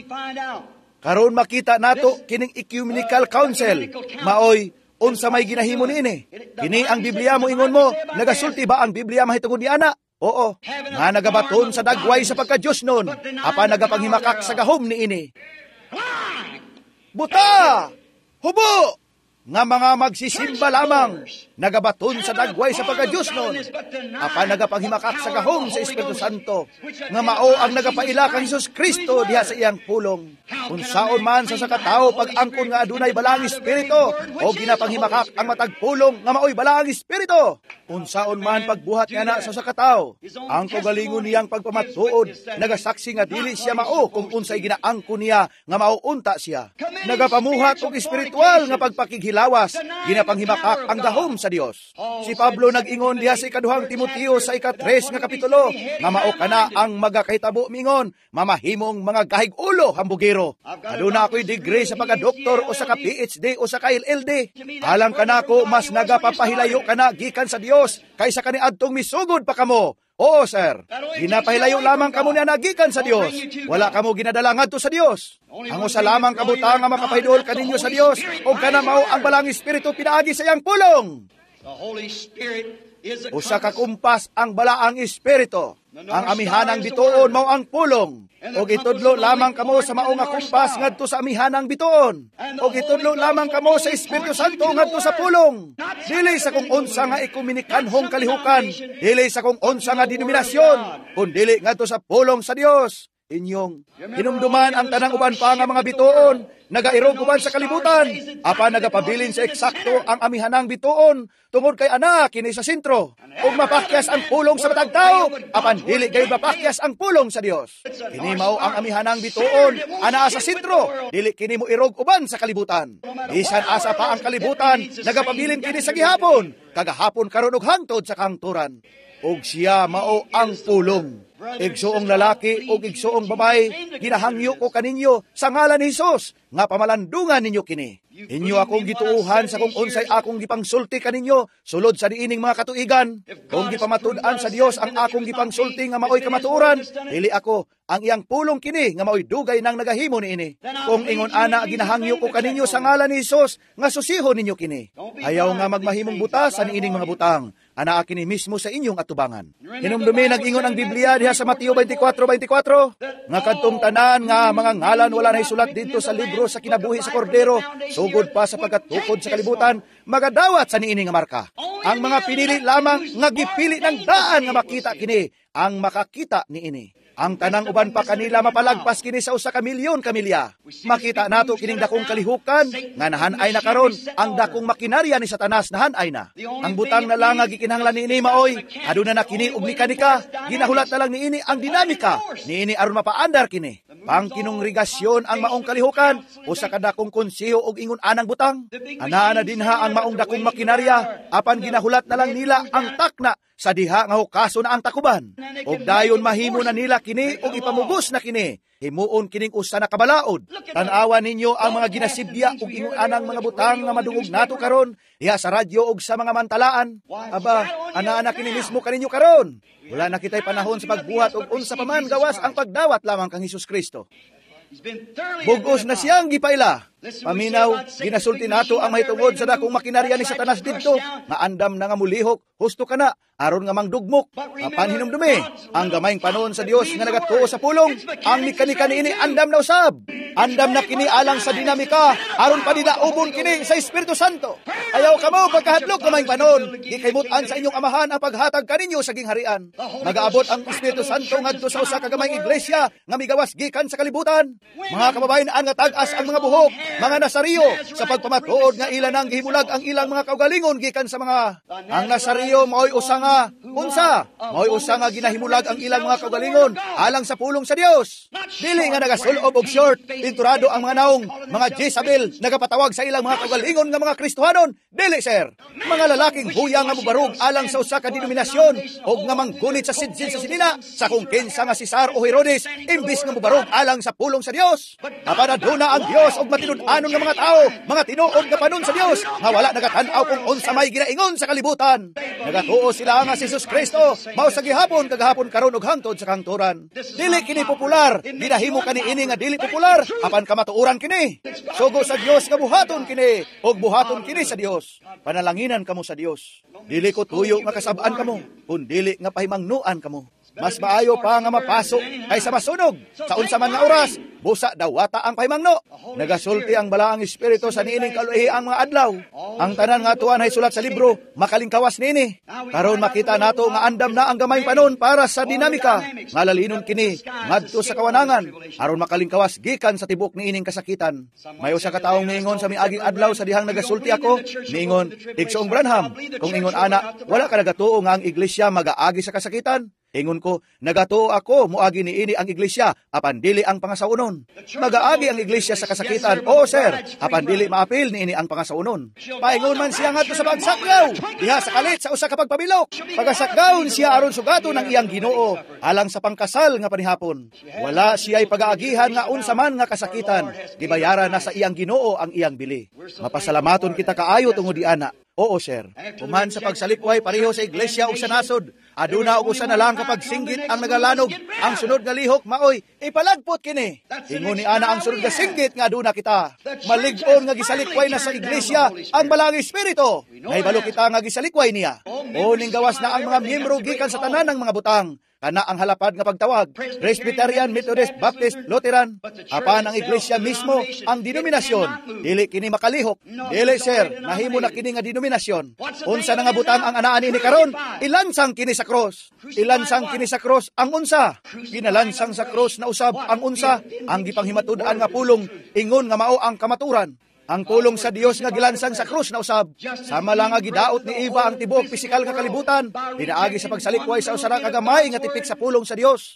Karon makita nato kining Ecumenical Council maoy unsa may ginahimo niini. Kini ang Biblia mo ingon mo, nagasulti ba ang Biblia mahitungod ni ana? Oo, nga nagabaton sa dagway sa pagka-Diyos nun, apan nagapanghimakak sa gahom ni ini. Buta! Hubo! nga mga magsisimba lamang, nagabaton sa dagway sa pagka-Diyos nun, apan nagapanghimakak sa gahom sa Espiritu Santo, nga mao ang nagapaila kang Hesus Kristo diha sa iyang pulong. Kung saon man sa sakatao pag-angkon nga adunay balaang Espiritu, o ginapanghimakak ang matagpulong nga maoy balaang Espiritu. Kung saon man pagbuhat nga na sa sakatao, ang kagalingon niyang pagpamatuod, nagasaksi nga dili siya mao kung unsay ginaangkon niya nga mauunta siya. Nagapamuhat og espiritual nga pagpakighilawas, ginapanghimakak ang gahom sa Dios. Si Pablo nag-ingon diha sa ikaduhang Timoteo sa ika-tres nga kapitulo, nga mao kana ang magakahitabo mingon, mamahimong mga gahig-ulo hambugero. Aduna ako'y degree sa pagka-doktor o sa ka-P H D o sa ka-L L D. Alang kanako mas nagapapahilayo kana gikan sa Dios kaysa kaniadtong misugod pa kamo. Oo, sir. Ginapahilayo lamang kamo niya nagikan sa Dios. Wala kamo ginadala ngadto sa Dios. Ang usa lamang kabutang nga makapahidol kaninyo sa Dios o kana mao ang balang Espiritu pinaagi sa iyang pulong. Usa ka kumpas ang balaang Espiritu. Ang amihanang bituon mao ang pulong. Og itudlo lamang kamo sa mao nga kumpas ngadto sa amihanang bituon. Og itudlo lamang kamo sa Espiritu Santo ngadto sa pulong. Dili sa kung unsa nga ikuminikanhong kalihukan, dili sa kung unsa nga denominasyon, kun dili ngadto sa pulong sa Dios. Inyong hinumduman ang tanang uban pa nga mga bituon, nagairog uban sa kalibutan, apa nagapabilin sa eksakto ang amihanang bituon, tungod kay ana kini sa sentro. Ug mapakyas ang pulong sa matag tao, apan dili gay mapakyas ang pulong sa Dios. Kini mao ang amihanang bituon, ana sa sentro, dili kini mo irog uban sa kalibutan. Bisan asa pa ang kalibutan, nagapabilin kini sa gihapon, kagahapon karon ug hangtod sa kahangturan. Ug siya mao ang pulong. Igsuong lalaki o igsuong babae, ginahangyo ko kaninyo sa ngalan ni Hesus, nga pamalandungan ninyo kini. Inyo akong gituuhan sa kung unsay akong gipangsulti kaninyo, sulod sa diining mga katuigan. Kung gipamatud-an sa Dios ang akong gipangsulti nga maoy kamatuoran, dili ako ang iyang pulong kini nga maoy dugay nang nagahimo niini. Kung ingon ana ginahangyo ko kaninyo sa ngalan ni Hesus, nga susihon ninyo kini. Ayaw nga magmahimong butas sa niining mga butang. Ana kini mismo sa inyong atubangan. Hinumdumi nag-ingon ang Biblia diha sa Mateo twenty-four twenty-four, nga kadtong tanan nga mga ngalan wala na isulat dito sa libro sa kinabuhi sa kordero, sugod pa sa pagkatukod sa kalibutan, magadawat sa niini nga marka. Ang mga pinili lamang nga gipili ng daan nga makita kini, ang makakita niini. Ang tanang uban pa kanila mapalagpas kini sa usa ka milyon kamilya. Makita nato kining dakong kalihukan nga nahanay na karon, ang dakong makinarya ni Satanas nahanay na. Ang butang na lang nga gikinahanglan niini maoy, aduna na kini og mekanika, ginahulat na lang niini ang dinamika. Niini aron mapaandar kini. Pangkinongregasyon ang maong kalihukan, usa ka dakong konseho og ingon anang butang. Anaa na dinha ang maong dakong makinarya, apan ginahulat na lang nila ang takna sa diha nga hukaso na ang takuban. Og dayon mahimo na nila kini og ipamugos na kini. Himuon kining usa na kabalaod. Tan-awan ninyo ang mga ginasibya ug ingon anang mga butang nga madungog nato karon diha sa radyo ug sa mga mantalaan. Aba, ana na kini mismo kaninyo karon. Wala na kitay panahon sa pagbuhat ug unsa pa man gawas ang pagdawat lamang kang Hesus Kristo. Bugos na siyang gipaila. Paminaw, ginasulti nato ang mahitungod sa dakong makinarya ni Satanas didto, nga andam na nga mulihok, husto ka na, aron nga mangdugmok. Apan hinumdumi, ang gamayng panon sa Dios nga nagatuo sa pulong, ang mekanika niini andam na usab. Andam na kini alang sa dinamika, aron pa nila ubon kini sa Espiritu Santo. Ayaw ka mo pagkahadlok gamayng panon, di kaymutan sa inyong amahan ang paghatag kaninyo sa gingharian. Nagaabot ang Espiritu Santo ngadto sa usa ka gamayng iglesia nga migawas gikan sa kalibutan. Mga kababayan nga tag-as ang mga buhok, mga Nasariyo, sa pagpamatuod nga ilan ang gihimulag ang ilang mga kaugalingon gikan sa mga ang Nasariyo maoy usa nga unsa maoy usa nga ginahimulag ang ilang mga kaugalingon alang sa pulong sa Dios. Dili nga nagasulob og short, pinturado ang mga naong mga Jezabel nagapatawag sa ilang mga kaugalingon nga mga Kristohanon. Dili sir, mga lalaking huyang nga mubarog alang sa usa ka denominasyon og nga manggunit sa sidsin sa sinina sa kung kinsa nga si Sar o Herodes imbis nga mubarog alang sa pulong sa Dios. Apanaduna ang Dios og matinud-anon nga mga tao, mga tinuod nga panon sa Dios, nga wala nagatanaw kung unsa may ginaingon sa kalibutan. Nagatuo sila nga si Jesus Kristo, mao sa gihapon kagahapon karon ug hangtod sa kahangturan. Dili kini popular, ginahimo kani ini nga dili popular, apan kamatuoran kini. Sugo sa Dios nga buhaton kini, og buhaton kini sa Dios. Panalanginan kamo sa Dios. Dili ko tuyo nga kasab-an kamo, kun dili nga pahimangnuan kamo. Mas maayo pa nga mapasok kaysa masunog sa unsa man nga oras, busa dawata ang pahimangno. Nagasulti ang balaang espiritu sa niining kaluhi ang mga adlaw. Ang tanan nga tuan ay sulat sa libro, makalingkawas nini. Karon makita nato nga andam na ang gamay panon para sa dinamika. Nga lalinon kini, ngadto sa kawanangan, aron makalingkawas gikan sa tibok niining kasakitan. May usa ka taong miingon sa miaging adlaw sa dihang nagasulti ako, miingon, Igsoong Branham, kung ingon ana, wala ka nagatuo nga ang iglesia magaagi sa kasakitan? Ingon ko, nagatuo ako, muagi ni ini ang iglesia, apan dili ang pangasaunon. Magaagi ang iglesia sa kasakitan, oo sir, apan dili maapil ni ini ang pangasaunon. Paingon man siya ngadto sa pagsakyaw, diha sa kalit sa usa ka pagpabilok. Pagasakyawn siya aron sugato ng iyang Ginoo, alang sa pangkasal nga panihapon. Wala siya'y pag-aagihan nga unsa man nga kasakitan, gibayaran na sa iyang Ginoo ang iyang bili. Mapasalamaton kita kaayo tungod diana. Oo, sir. Kuman sa pagsalikway pareho sa iglesia o sa nasod, aduna og usa na lang kapag singgit ang nagalanog, ang sunod nga lihok maoy ipalagpot kini. Ingon ni ana ang sunod nga singgit nga aduna kita. Malig-on nga gisalikway na sa iglesia ang balang espiritu. Nahibalo kita nga gisalikway niya. O ning gawas na ang mga miyembro gikan sa tanan ng mga butang. Kana ang halapad nga pagtawag, Presbyterian, Methodist, Baptist, Lutheran. Apan ang iglesia mismo ang denominasyon. Dili kini makalihok. Dili sir, nahimo na kini nga denominasyon. Unsa na nga butang ang anaan ini karon? Ilansang kini sa cross. Ilansang kini sa cross ang unsa. Ginalansang sa cross na usab ang unsa. Ang gipanghimatud-an nga pulong ingon nga mao ang kamaturan. Ang pulong sa Dios nga gilansang sa krus na usab. Sama lang nga gidaot ni Eva ang tibuok pisikal nga kalibutan. Pinaagi sa pagsalikway sa usara ka gamay nga tipik sa pulong sa Dios.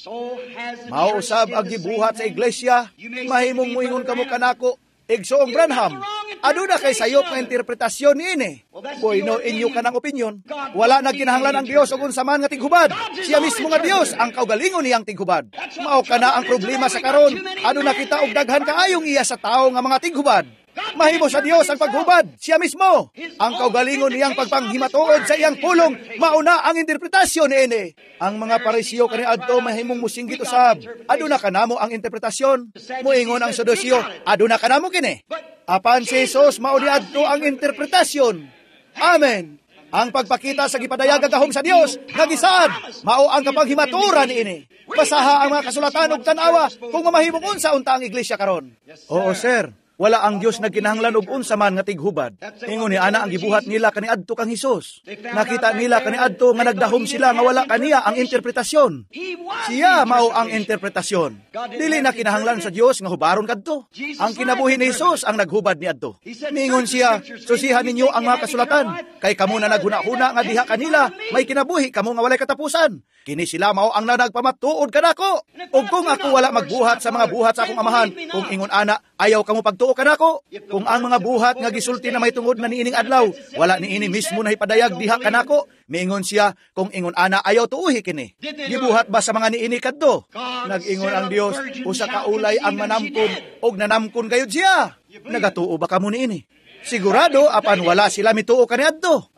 Mao usab ang gibuhat sa iglesia. Mahimong muingon kamo kanako, Igsoong Branham, aduna kay sayop nga interpretasyon niini. Bueno, inyo ka ng opinyon. Wala na kinahanglan ang Dios o unsa man nga tighubad. Siya mismo nga Dios ang kaugalingon niyang tighubad. Mao kana ang problema sa karon. Aduna kita og daghan kaayong iya sa tawo nga mga tighubad. Mahimo sa Dios ang paghubad, siya mismo. Ang kaugalingon niyang pagpanghimatuod sa iyang pulong, mauna ang interpretasyon niini. Ang mga Pariseo kaniadto mahimong musinggit usab. Aduna kanamo ang interpretasyon. Muingon ang Saduseo, aduna kanamo kini. Apan si Jesus mao niadto ang interpretasyon. Amen. Ang pagpakita sa gipadayag gahom sa Dios, nagisaad, mao ang kapaghimaturan niini. Basaha ang mga kasulatan ug tan-awa kung mamahimong unsa unta ang iglesia karon. Oo, sir. Wala ang Dios nagkinahanglan og unsa man nga tighubad. Ingon ni ana ang gibuhat nila kaniadto kang Hesus. Nakita nila kaniadto nga nagdahom sila nga wala kaniya ang interpretasyon. Siya mao ang interpretasyon. Dili na kinahanglan sa Dios nga hubaron kadto. Ang kinabuhi ni Hesus ang naghubad niadto. Ningon siya, susihan ninyo ang mga kasulatan, kay kamo na naghuna-huna nga diha kanila, may kinabuhi kamo nga walay katapusan. Kini sila mao ang nagpamatuod kanako. Ug kung ako wala magbuhat sa mga buhat sa akong amahan, kung ingon ana, ayaw kamo pagtuo kanako. Kung ang mga buhat nga gisulti na may tungod na niining adlaw, wala niini mismo na ipadayag diha kanako, miingon siya, kung ingon ana, ayaw tuuhi kini. Gibuhat ba sa mga niini kadto? Nag-ingon ang Dios, usa ka ulay ang manamkon, og nanamkon gayud siya. Nagatuo ba kamo niini? Sigurado apan wala sila mituo kaniadto.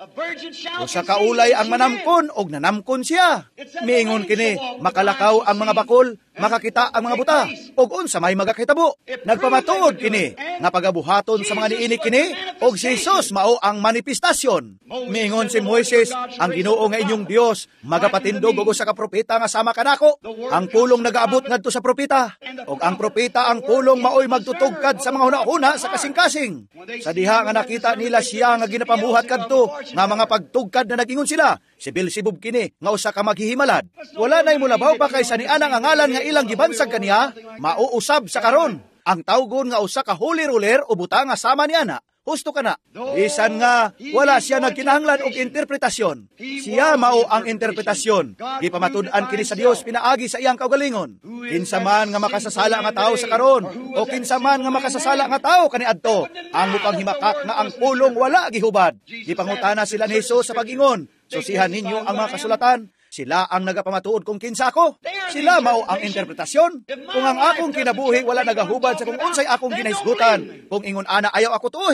Usa ka ulay ang manamkon og nanamkon siya. Miingon kini, makalakaw ang mga bakol, makakita ang mga buta, og unsa may magakahitabo. Nagpamatuod kini nga pagabuhaton sa mga niini kini, og si Jesus mao ang manifestasyon. Miingon si Moises, ang Ginoo nga inyong Dios magapatindog og usa ka propeta nga sama kanako. Ang pulong nagaabot ngadto sa propeta, og ang propeta ang pulong maoy magtutugkad sa mga hunahuna sa kasing-kasing. Sa diha nga nakita nila siya nga ginapamuhat kadto nga mga pagtugkad na nagingon sila, si Beelzebub kini nga usa ka maghihimalad. Wala nay mulabaw pa kaysa ni ana nga ngalan nga ilang gibansag kaniya, mauusab sa karon. Ang tawgon nga usa ka holy ruler o buta nga sama ni ana. Husto ka na. Bisan nga, wala siya nagkinahanglan og interpretasyon. Siya mao ang interpretasyon. Gipamatud-an kini sa Dios pinaagi sa iyang kaugalingon. Kinsa man nga makasasala nga tawo sa karon, o kinsa man nga makasasala nga tawo kaniadto, ang mupanghimakak nga ang pulong wala gihubad. Gipangutana sila ni Jesus sa pag-ingon, susihan ninyo ang mga kasulatan. Sila ang nagapamatuod kung kinsa ako. Sila mao ang interpretasyon. Kung ang akong kinabuhi wala nagahubad sa kung unsay akong ginahisgutan, kung ingon ana ayaw ako tuohi.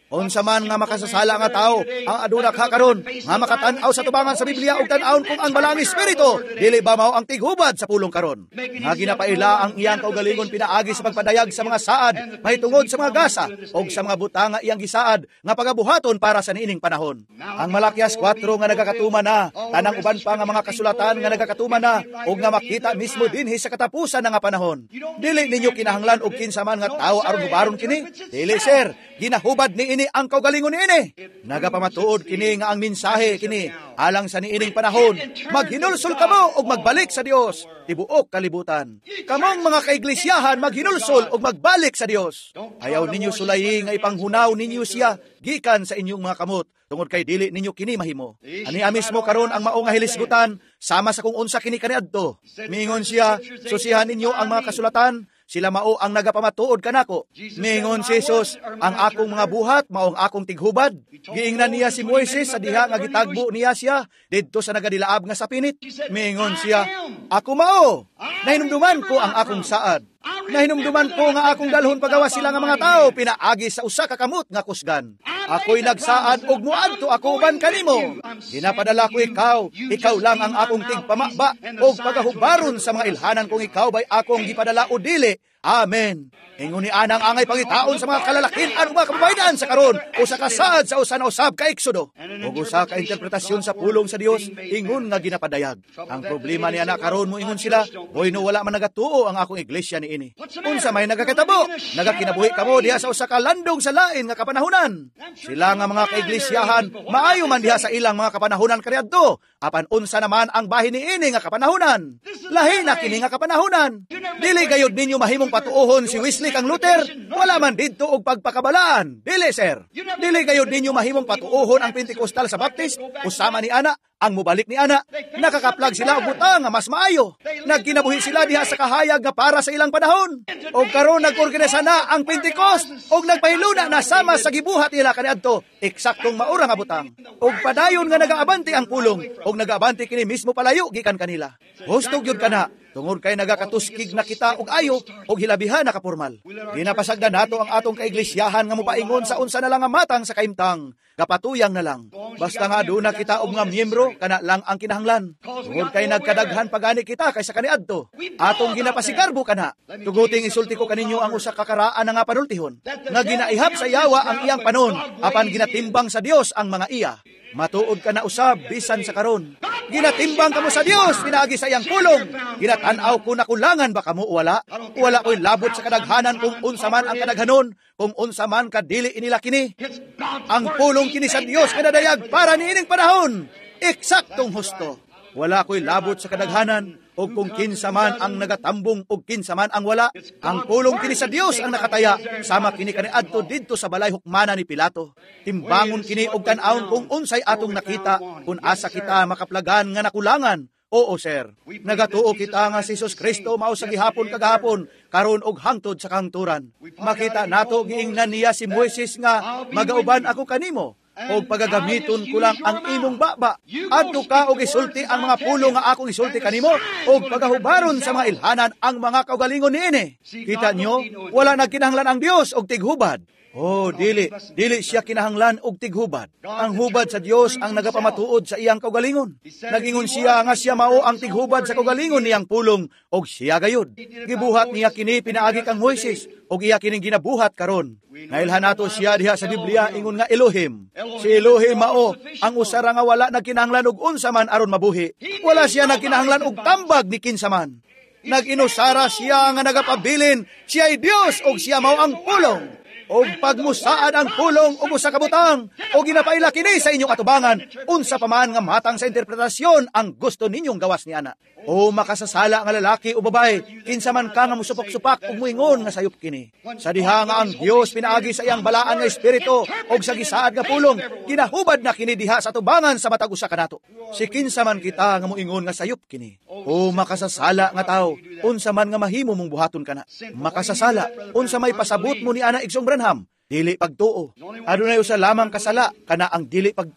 Unsa man nga makasasala nga tao ang aduna ka karon nga makatan-aw sa tubangan sa Biblia ug tan-awon kung ang balang espiritu dili ba mao ang tighubad sa pulong karon. Nga ginapaila ang iyang kaugalingon pinaagi sa pagpadayag sa mga saad mahitungod sa mga gasa ug sa mga butang nga iyang gisaad nga pagabuhaton para sa niining panahon. Ang Malakias four nga nagakatuma na, tanang uban pa nga mga kasulatan nga nagakatuma na ug nga makita mismo dinhi sa katapusan nga panahon. Dili ninyo kinahanglan og kinsa man nga tawo aron mubaron kini. Dili sir, ginahubad ni ini ang kaugalingon niini. Nagapamatuod kini nga ang mensahe kini alang sa niining panahon. Maghinulsol kamo ug magbalik sa Dios. Tibuok kalibutan. Kamong mga kaiglesiyahan maghinulsol ug magbalik sa Dios. Ayaw ninyo sulayi nga ipanghunaw ninyo siya gikan sa inyong mga kamot tungod kay dili ninyo kini mahimo. Ani mismo karon ang mao nga hilisgutan sama sa kung unsa kini kaniadto. Mingon siya, susihan ninyo ang mga kasulatan. Sila mao ang nagapamatuod kanako. Mingon si Jesus, ang akong mga buhat mao ang akong tighubad. Giingnan niya si Moises sa diha nga gitagbo niya siya didto sa nagadilaab nga sapinit. Mingon siya, ako mao, nahinumduman ko ang akong saad. Nahinumduman ko nga akong dalhon pagawa sila nga mga tao pinaagi sa usa ka kamot nga kusgan. Ako'y nagsaad og muadto ako uban kanimo. Ginapadala ko ikaw, ikaw lang ang akong tigpamaba og pagahubaron sa mga ilhanan kung ikaw ba'y akong gipadala o dili. Amen. Ingon ni anang angay pangitaon sa mga kalalakin ang mga kababayan sa karon o sa kasad sa usa na usab ka Eksodo. Ug usa ka interpretasyon sa pulong sa Dios ingon nga ginapadayag. Ang problema ni ana karon mo ingon sila, "Hoy no wala man nagatuo ang akong iglesia niini." Unsa may nagakatabo? Nagakinabuhi kamo diha sa usa ka landong sa lain nga kapanahunan. Sila nga mga kaiglesiyahan maayo man diha sa ilang mga kapanahunan kaniadto. Apan unsa naman ang bahin niini nga kapanahunan? Lahi na kini nga kapanahunan. Dili gayud ninyo mahimong patuohon si Wesley kang Luther, wala man didto og pagpakabalaan. Dili sir. Dili gayud ninyo mahimong patuohon ang Pentecostal sa Baptist usama ni ana, ang mubalik ni ana. Nakakaplag sila og butang nga mas maayo. Nagkinabuhi sila diha sa kahayag nga para sa ilang panahon. Og karon nag-organisa na ang Pentecost og nagpahiluna na sama sa gibuhat nila kaniadto. Eksaktong maura nga butang. Og padayon nga nagaabante ang pulong og nagaabante kini mismo palayo gikan kanila. Hustog yun kana. Tungod kay nagakatuskig na kita og ayo og hilabihan na kapormal. Ginapasagdan nato ang atong kaiglesiyahan nga mopaingon sa unsa na lang nga matang sa kaimtang. Kapatuyang na lang. Basta nga doon na kita og nga miyembro, kana lang ang kinahanglan. Tungod kay nagkadaghan pagani kita kaysa kaniadto. Atong ginapasigarbo kana. Tuguting isulti ko kaninyo ang usa ka karaan nga panultihon. Nga ginaihap sa yawa ang iyang panon, apan ginatimbang sa Dios ang mga iya. Matuod ka na usab bisan sa karon. Ginatimbang kamo sa Dios pinaagi sa iyang pulong. Ginat-an-aw ko na kulangan ba kamo wala? Wala ko'y labot sa kadaghanan kung unsa man ang kadaghanon, kung unsa man kadili inila kini. Ang pulong kini sa Dios kadadayag para niining panahon. Eksaktong husto. Wala ko'y labot sa kadaghanan o kung kinsa man ang nagatambong o kinsa man ang wala. Ang pulong kini sa Dios ang nakataya, sama kini kaniadto didto sa balay hukmana ni Pilato. Timbangon kini og tan-awon kung unsay atong nakita, kung asa kita makaplagan nga nakulangan. Oo sir, nagatuo kita nga si Jesus Kristo mao sa gihapon kagahapon, karon og hangtod sa kahangturan. Makita nato giingnan niya si Moises nga magauban ako kanimo. O pagagamiton ko lang ang imong baba. Adto ka og isulti ang mga pulo nga akong isulti kanimo o pagahubaron sa mga ilhanan ang mga kaugalingon niini. Kita nyo, wala nagkinahanglan ang Dios og tighubad. Oh, dili, dili siya kinahanglan og tighubad. Ang hubad sa Dios ang nagapamatuod sa iyang kaugalingon. Nagingon siya nga siya mao ang tighubad sa kaugalingon niyang pulong og siya gayud. Gibuhat niya kini pinaagi kang Moises og iya kining ginabuhat karon. Nailhan nato siya diha sa Biblia ingon nga Elohim. Si Elohim mao ang usara nga wala nagkinahanglan og unsa man aron mabuhi. Wala siya nagkinahanglan og tambag ni kinsa man. Nag-inusara siya nga nagapabilin, siya ay Dios og siya mao ang pulong. O pagmusaad ang pulong o usa ka butang o ginapaila kini sa inyong atubangan unsa pa man nga matang sa interpretasyon ang gusto ninyong gawas ni ana. O makasasala nga lalaki o babae kinsa man ka nga musupok-supak ug moingon nga sayop kini. Sa diha nga ang Dios pinaagi sa iyang balaan nga espiritu og sa gisaad nga pulong ginahubad na kini diha sa atubangan sa matag usa kanato. Si kinsa man kita nga moingon nga sayop kini. O makasasala nga tawo unsa man nga mahimo mong buhaton kana. Makasasala unsa may pasabot mo ni ana Igsong Branham, dili pagtuo. Adunay usa lamang kasala kana ang dili pagtuo.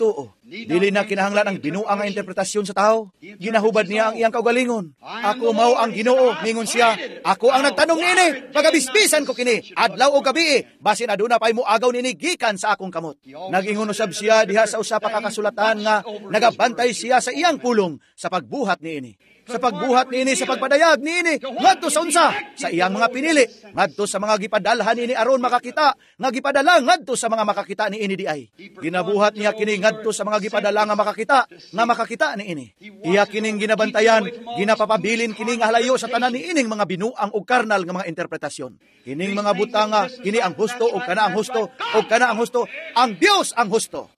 Dili na kinahanglan ang binuang nga interpretasyon sa tao. Ginahubad niya ang iyang kaugalingon. Ako mao ang Ginoo, mingon siya. Ako ang nagtanong niini, pagabisbisan ko kini, adlaw o gabi, basin aduna pay mo agaw nini gikan sa akong kamot. Nagingon usab siya diha sa usa pa ka kasulatan nga nagabantay siya sa iyang pulong sa pagbuhat niini. Sa pagbuhat niini, sa pagpadayag niini, ngadto sa unsa, sa iyang mga pinili, ngadto sa mga gipadalhan niini aron makakita, nga gipadala ngadto sa mga makakita niini di ay. Ginabuhat niya kini ngadto sa mga gipadala nga makakita, nga makakita niini. Iya kining ginabantayan, ginapapabilin kini nga halayo sa tanan niining mga binuang ug karnal nga mga interpretasyon. Kining mga butanga, kini ang husto ug kana ang husto, ug kana ang husto, ang Dios ang husto.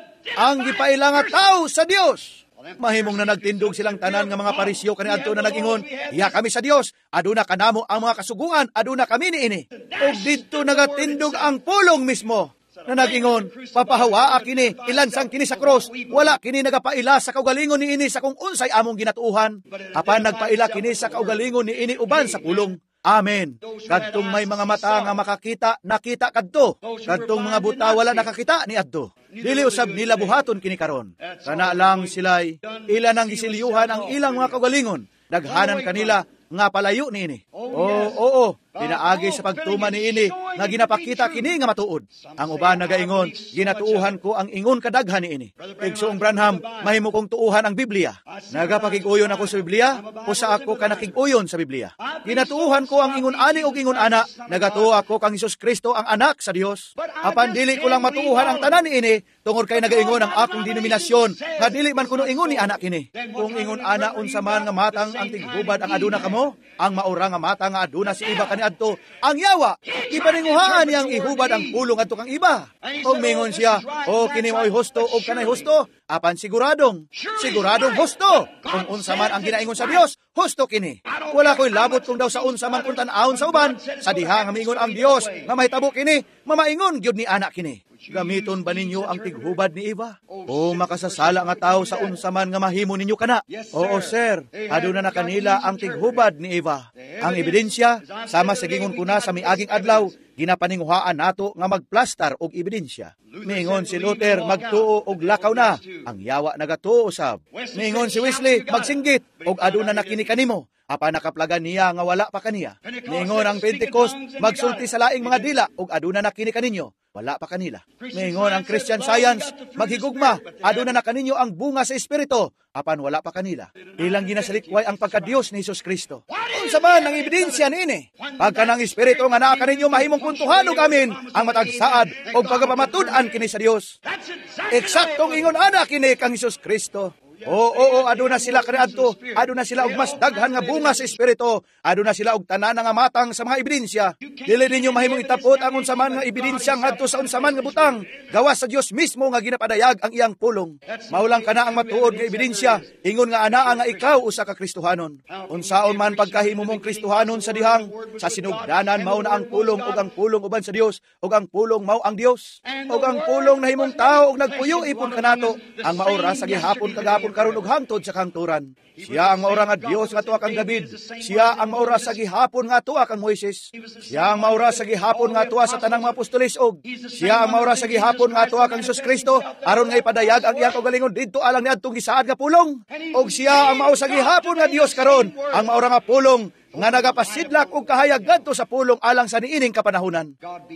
Ang gipaila nga tao sa Dios. Mahimong na nagtindog silang tanan nga mga parisyo kaniadto na nagingon, iya kami sa Dios, aduna kanamo ang mga kasuguan, aduna kami niini. Ug didto nagatindog ang pulong mismo na nagingon, papahawaa kini, ilansang kini sa cross, wala kini nagapaila sa kaugalingon niini sa kung unsay among ginatuuhan, apan nagpaila kini sa kaugalingon niini uban sa pulong. Amen. Kadtong may mga mata nga makakita, nakita kadto. Kadtong mga buta wala nakakita ni adto. Dili usab nila buhaton kini karon. Kana lang sila'y ila nang gisilyuhan ang ilang mga kaugalingon. Daghanan kanila nga palayo niini. Oo, oo, pinaagi sa pagtuman niini nga ginapakita kini nga matuod. Ang uban nagaingon, ginatuuhan ko ang ingon kadaghan niini. Igsoong Branham, mahimo kong tuuhan ang Biblia. Nagapakig-uyon ako sa Biblia, usa ako kanakig-uyon sa Biblia. Ginatuuhan ko ang ingon ani ug ingon ana, nagatuo ako kang Hesus Kristo ang anak sa Dios. Apan dili ko lang matuuhan ang tanan niini, tungod kay nagaingon ang akong denominasyon, nga dili man kuno ingon ni anak kini. Kung ingon ana unsa man nga matang ang tighubad ang aduna kamo, ang maura nga mata nga aduna si iba kaniadto, ang yawa ipaninguhaan niyang ihubad ang pulong adto kang iba. Kung mingon siya, o kini mo'y husto o kanay husto, apan siguradong siguradong husto. Kung unsa man ang ginaingon sa Dios, husto kini. Wala ko'y labot kung daw sa unsa man kung tan-awon sa uban, sa diha nga mingon ang Dios nga mahitabo kini, mamaingon gyud ni anak kini. Gamiton ba ninyo ang tighubad ni Eva? O makasasala nga tao sa unsa man nga mahimo ninyo kana? Oo, sir. Aduna na kanila ang tighubad ni Eva. Ang ebidensya, sama sa gingon ko na sa miaging adlaw, ginapaninguhaan nato nga magplastar og ebidensya. Mingon si Luther, magtuo og lakaw na. Ang yawa nagatuo usab. Mingon si Wesley, magsinggit og aduna na kini kanimo. Apa nakaplagan niya nga wala pa kaniya. Mingon ang Pentecost, magsulti sa laing mga dila og aduna na kini kaninyo. Wala pa kanila. Mingon ang Christian Science, maghigugma, aduna na kaninyo ang bunga sa Espiritu, apan wala pa kanila. Ilang ginasalikway ang pagka-Dios ni Hesus Kristo. Unsa man ang ebidensya niini? Pagka ng Espiritu nga naa kaninyo mahimong kuntuhan og amin ang matagsaad og pagapamatud-an kini sa Dios. Eksaktong ingon ana kini kang Hesus Kristo. Oo, oo, aduna sila kaniadto, aduna sila og mas daghan nga bunga sa Espiritu, aduna sila og tanan nga matang sa mga ebidensya. Dili ninyo mahimong itapot ang unsa man nga ebidensya ngadto sa unsa man nga butang, gawas sa Dios mismo nga ginapadayag ang iyang pulong. Maulang kana ang matuod nga ebidensya, ingon nga anaa nga ikaw usa ka Kristohanon. Unsaon man pagkahimo mong Kristohanon sa dihang, sa sinugdanan mao na ang pulong ug ang pulong uban sa Dios, ug ang pulong mao ang Dios. Ug ang pulong nahimong tao ug nagpuyo ipon kanato, ang maura sa gihapon kagapon karon og hangtod sa kangturan. Siya ang maura nga Dios nga tuwa kang David. Siya ang maura sa gihapon nga tuwa kang Moises. Siya ang maura sa gihapon nga tuwa sa tanang mga apostoles og siya ang maura sa gihapon nga tuwa kang Hesus Kristo aron nga ipadayag ang iyang kaugalingon didto alang niadtong gisaad nga pulong. Og siya ang mao sa gihapon nga Dios karon, ang maura nga pulong nga nagapasidlak og kahayag ngadto sa pulong alang sa niining kapanahunan.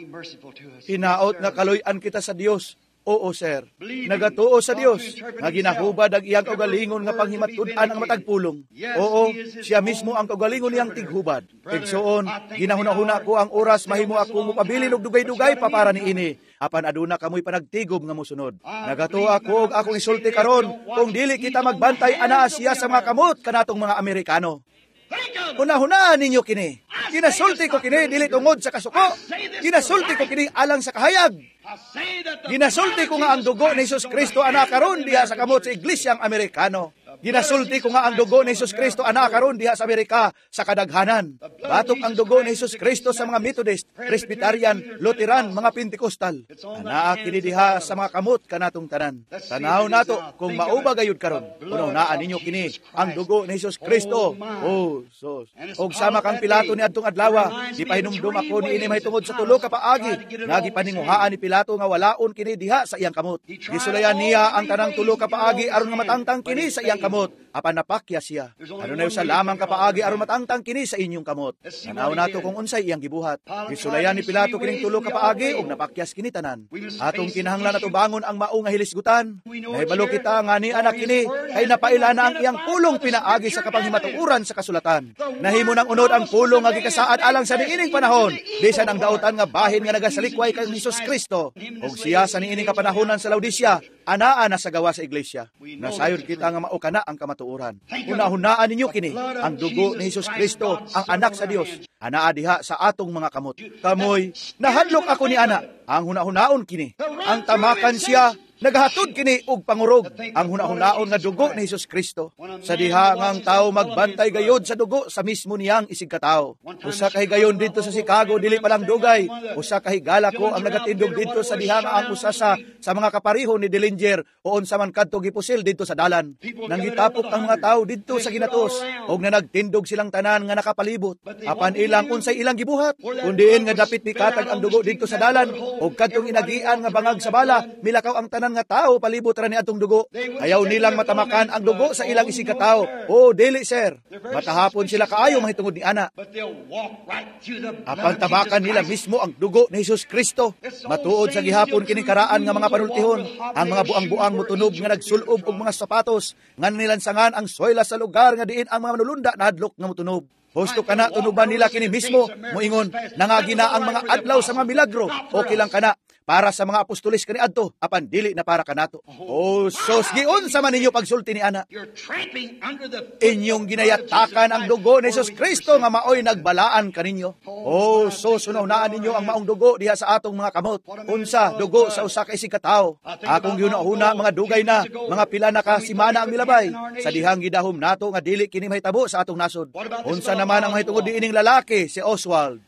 Hinaot nga kaloy-an kita sa Dios. Oo, sir. Nagatuo sa Dios nga ginahubad ang iyang kaugalingon nga panghimatud-an ang matagpulong. Oo, siya mismo ang kaugalingon niyang tighubad. Igsoon, ginahuna-huna ko ang oras mahimo ako mupabilin og dugay-dugay pa para niini. Apan aduna kamoy panagtigob nga mosunod. Nagatuo ako og akong isulti karon kung dili kita magbantay ana siya sa mga kamot kanatong mga Amerikano. Hunahunaan ninyo kini. Ginasulti ko kini dili tungod sa kasuko. Ginasulti ko kini alang sa kahayag. Ginasulti ko nga ang dugo ni Hesus Kristo ana karon diha sa kamot sa Iglesyang Amerikano. Ginasulti ko nga ang dugo ni Jesus Kristo ana karon diha sa Amerika sa kadaghanan. Batok ang dugo ni Jesus Kristo sa mga Methodist, Presbyterian, Lutheran, mga Pentecostal. Anaa kini diha sa mga kamot kanatong tanan. Tanaw nato kung mauba gayud karon. Unahunaan ninyo kini ang dugo ni Jesus Kristo. Oh, sos. Og sama kang Pilato ni adtong adlaw, gipahinumdum ako ni ini mahitungod sa tulo ka paagi. Nagipaninguhaan ni Pilato nga walaon kini diha sa iyang kamot. Gisulayan niya ang tanang tulo ka paagi aron nga matangtang kini sa iyang kamot. Apan napakya siya. Ano na sa lamang ka paagi aron matangtang kini sa inyong kamot. Tanaw nato kung unsay iyang gibuhat. Gisulayan ni Pilato kining tulo ka paagi ug napakyas kini tanan. Atong kinahanglan nato bangon ang mao nga hilisgutan. Nahibalo kita nga ni anak kini kay napaila na ang iyang pulong pinaagi sa kapanghimatuoran sa kasulatan. Nahimo nang unod ang pulong nga gikasaad alang sa niining panahon. Bisan ang dautan nga bahin nga nagasalikway kay Hesus Kristo. Ug siya sa niining kapanahonan sa Laodicea, anaa na sa gawa sa iglesia. Nasayod kita nga mao kana ang kamatuoran. Hunahunaan ninyo kini ang dugo ni Hesus Kristo, ang anak sa Dios. Anaa diha sa atong mga kamot. Kamoy, nahadlok ako ni ana. Ang hunahunaon kini. Ang tamakan siya, nagahatod kini og pangurog ang hunahunaon nga dugo ni Hesus Kristo. Sa diha nga ang tao magbantay gayod sa dugo sa mismo niyang isig katao. Usa ka higayon dito sa Chicago dili pa lang dugay. Usa ka higala ko ang nagatindog dito sa diha nga ang usa sa sa mga kapariho ni Dillinger o unsa man kadto gipusil dito sa dalan. Nanggitapok ang mga tao dito sa ginatos og na nagtindog silang tanan nga nakapalibot. Apan ilang unsay ilang gibuhat kundiin nga dapit mikatag ang dugo dito sa dalan og kadtong inagian nga bangag sa bala milakaw ang tanan nga tao palibot ra ni atong dugo. Ayaw nilang matamakan ang dugo sa ilang isig katao. Oh, dili sir. Matahapon sila kaayo mahitungod ni ana. Apan tabakan nila mismo ang dugo ni Hesus Kristo. Matuod sa gihapon kining karaan nga mga panultihon, ang mga buang-buang mutunog nga nagsulob og mga sapatos nga nilansangan ang soyla sa lugar nga diin ang mga manulunda nahadlok nga mutunog. Husto kana tunuban nila kini mismo moingon nangagi na ang mga adlaw sa mga milagro. Okay lang kana para sa mga apostolis kaniadto apan dili na para kanato. Oh, sos giunsa man ninyo pagsulti ni ana. Inyong ginayatakan ang dugo ni Hesus Kristo nga maoy nagbalaan kaninyo. Oh, sos unahunaan ninyo ang maong dugo diha sa atong mga kamot. Unsa dugo sa usa ka isig katao. Akong ginahuna mga dugay na mga pila na ka simana ang milabay sa dihang gidahom nato nga dili kini mahitabo sa atong nasod. Unsa naman ang mahitungod diining lalaki si Oswald.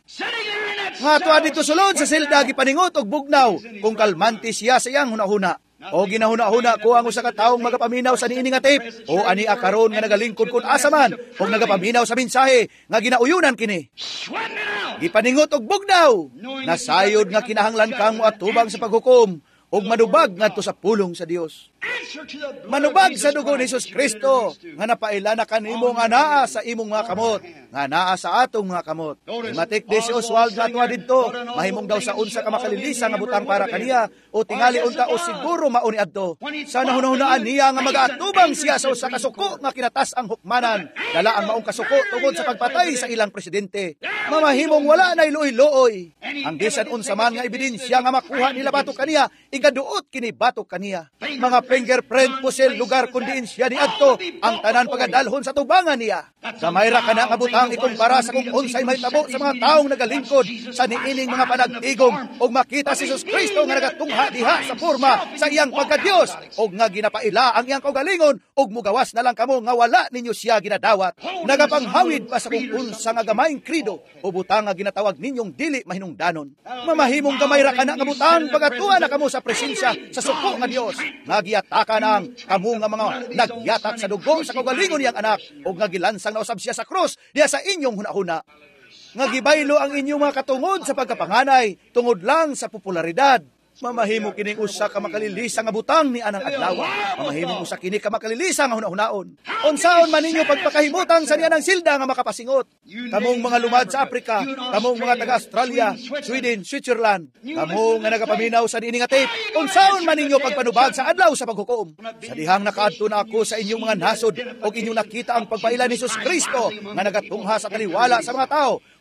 Nga tuwa dito sulod sa silda gipaningot og bugnaw kung kalmante siya sa iyang hunahuna. O ginahuna-huna ko ang usa ka taong magapaminaw sa niini nga tape o ani akaron nga nagalingkod kun asa man og nagapaminaw sa mensahe nga ginauyunan kini. Gipaningot og bugnaw. Nasayod nga kinahanglan kang moatubang sa paghukom og manubag ngadto sa pulong sa Dios. Manubag sa dugo ni Hesus Kristo nga napaila na kanimo nga naa sa imong mga kamot, nga naa sa atong mga kamot. Matik di si Oswald nga tuwa didto, mahimong daw sa unsa ka makalilisa nga butang para kaniya o tingali unta o siguro mao ni adto. Sa nahunahunaan niya nga mag-atubang siya sa usa ka suko nga kinatas ang hukmanan, dala ang maong kasuko tungod sa pagpatay sa ilang presidente. Mamahimong wala na iluoy-luoy. Ang bisan unsa man nga ebidensya nga makuha nila batok kaniya, igaduot kini batok kaniya. Mga fingerprint po sa lugar kundi siya ni adto ang tanan pagadalhon sa tubangan niya. Gamayra ka na nga butang ikumpara sa kung unsay mahitabo sa mga taong nagalingkod sa niining mga panagtigong og makita si Jesus Kristo nga nagatungha diha sa forma sa iyang pagkadiyos og nga ginapaila ang iyang kaugalingon og mugawas na lang kamo nga wala ninyo siya ginadawat. Nagapanghawid pa sa kung unsa nga gamayng krido o butang nga ginatawag ninyong dili mahinungdanon. Mamahimong gamayra ka na nga butang pagatuan na kamo sa presensya sa suko nga Dios. Nagyatakan ang kamo nga mga nagyatak sa dugo sa kaugalingon niyang anak o nga gilansang nausab siya sa krus diya sa inyong hunahuna. Nga gibaylo ang inyong mga katungod sa pagkapanganay tungod lang sa popularidad. Mamahimo kining usa ka makalilisa nga butang ni anang adlaw. Mamahimo usa kini ka makalilisa nga hunahunaon. Unsaon man ninyo pagpakahimutan sa niyanang silda nga makapasingot. Kamong mga lumad sa Afrika, kamong mga taga Australia, Sweden, Switzerland, kamong nga nagapaminaw sa niini nga tape. Unsaon man ninyo pagpanubag sa adlaw sa paghukom. Sa dihang nakaadto na ako sa inyong mga nasod og inyong nakita ang pagpaila ni Jesus Kristo nga nagatungha sa kaliwala sa mga tao.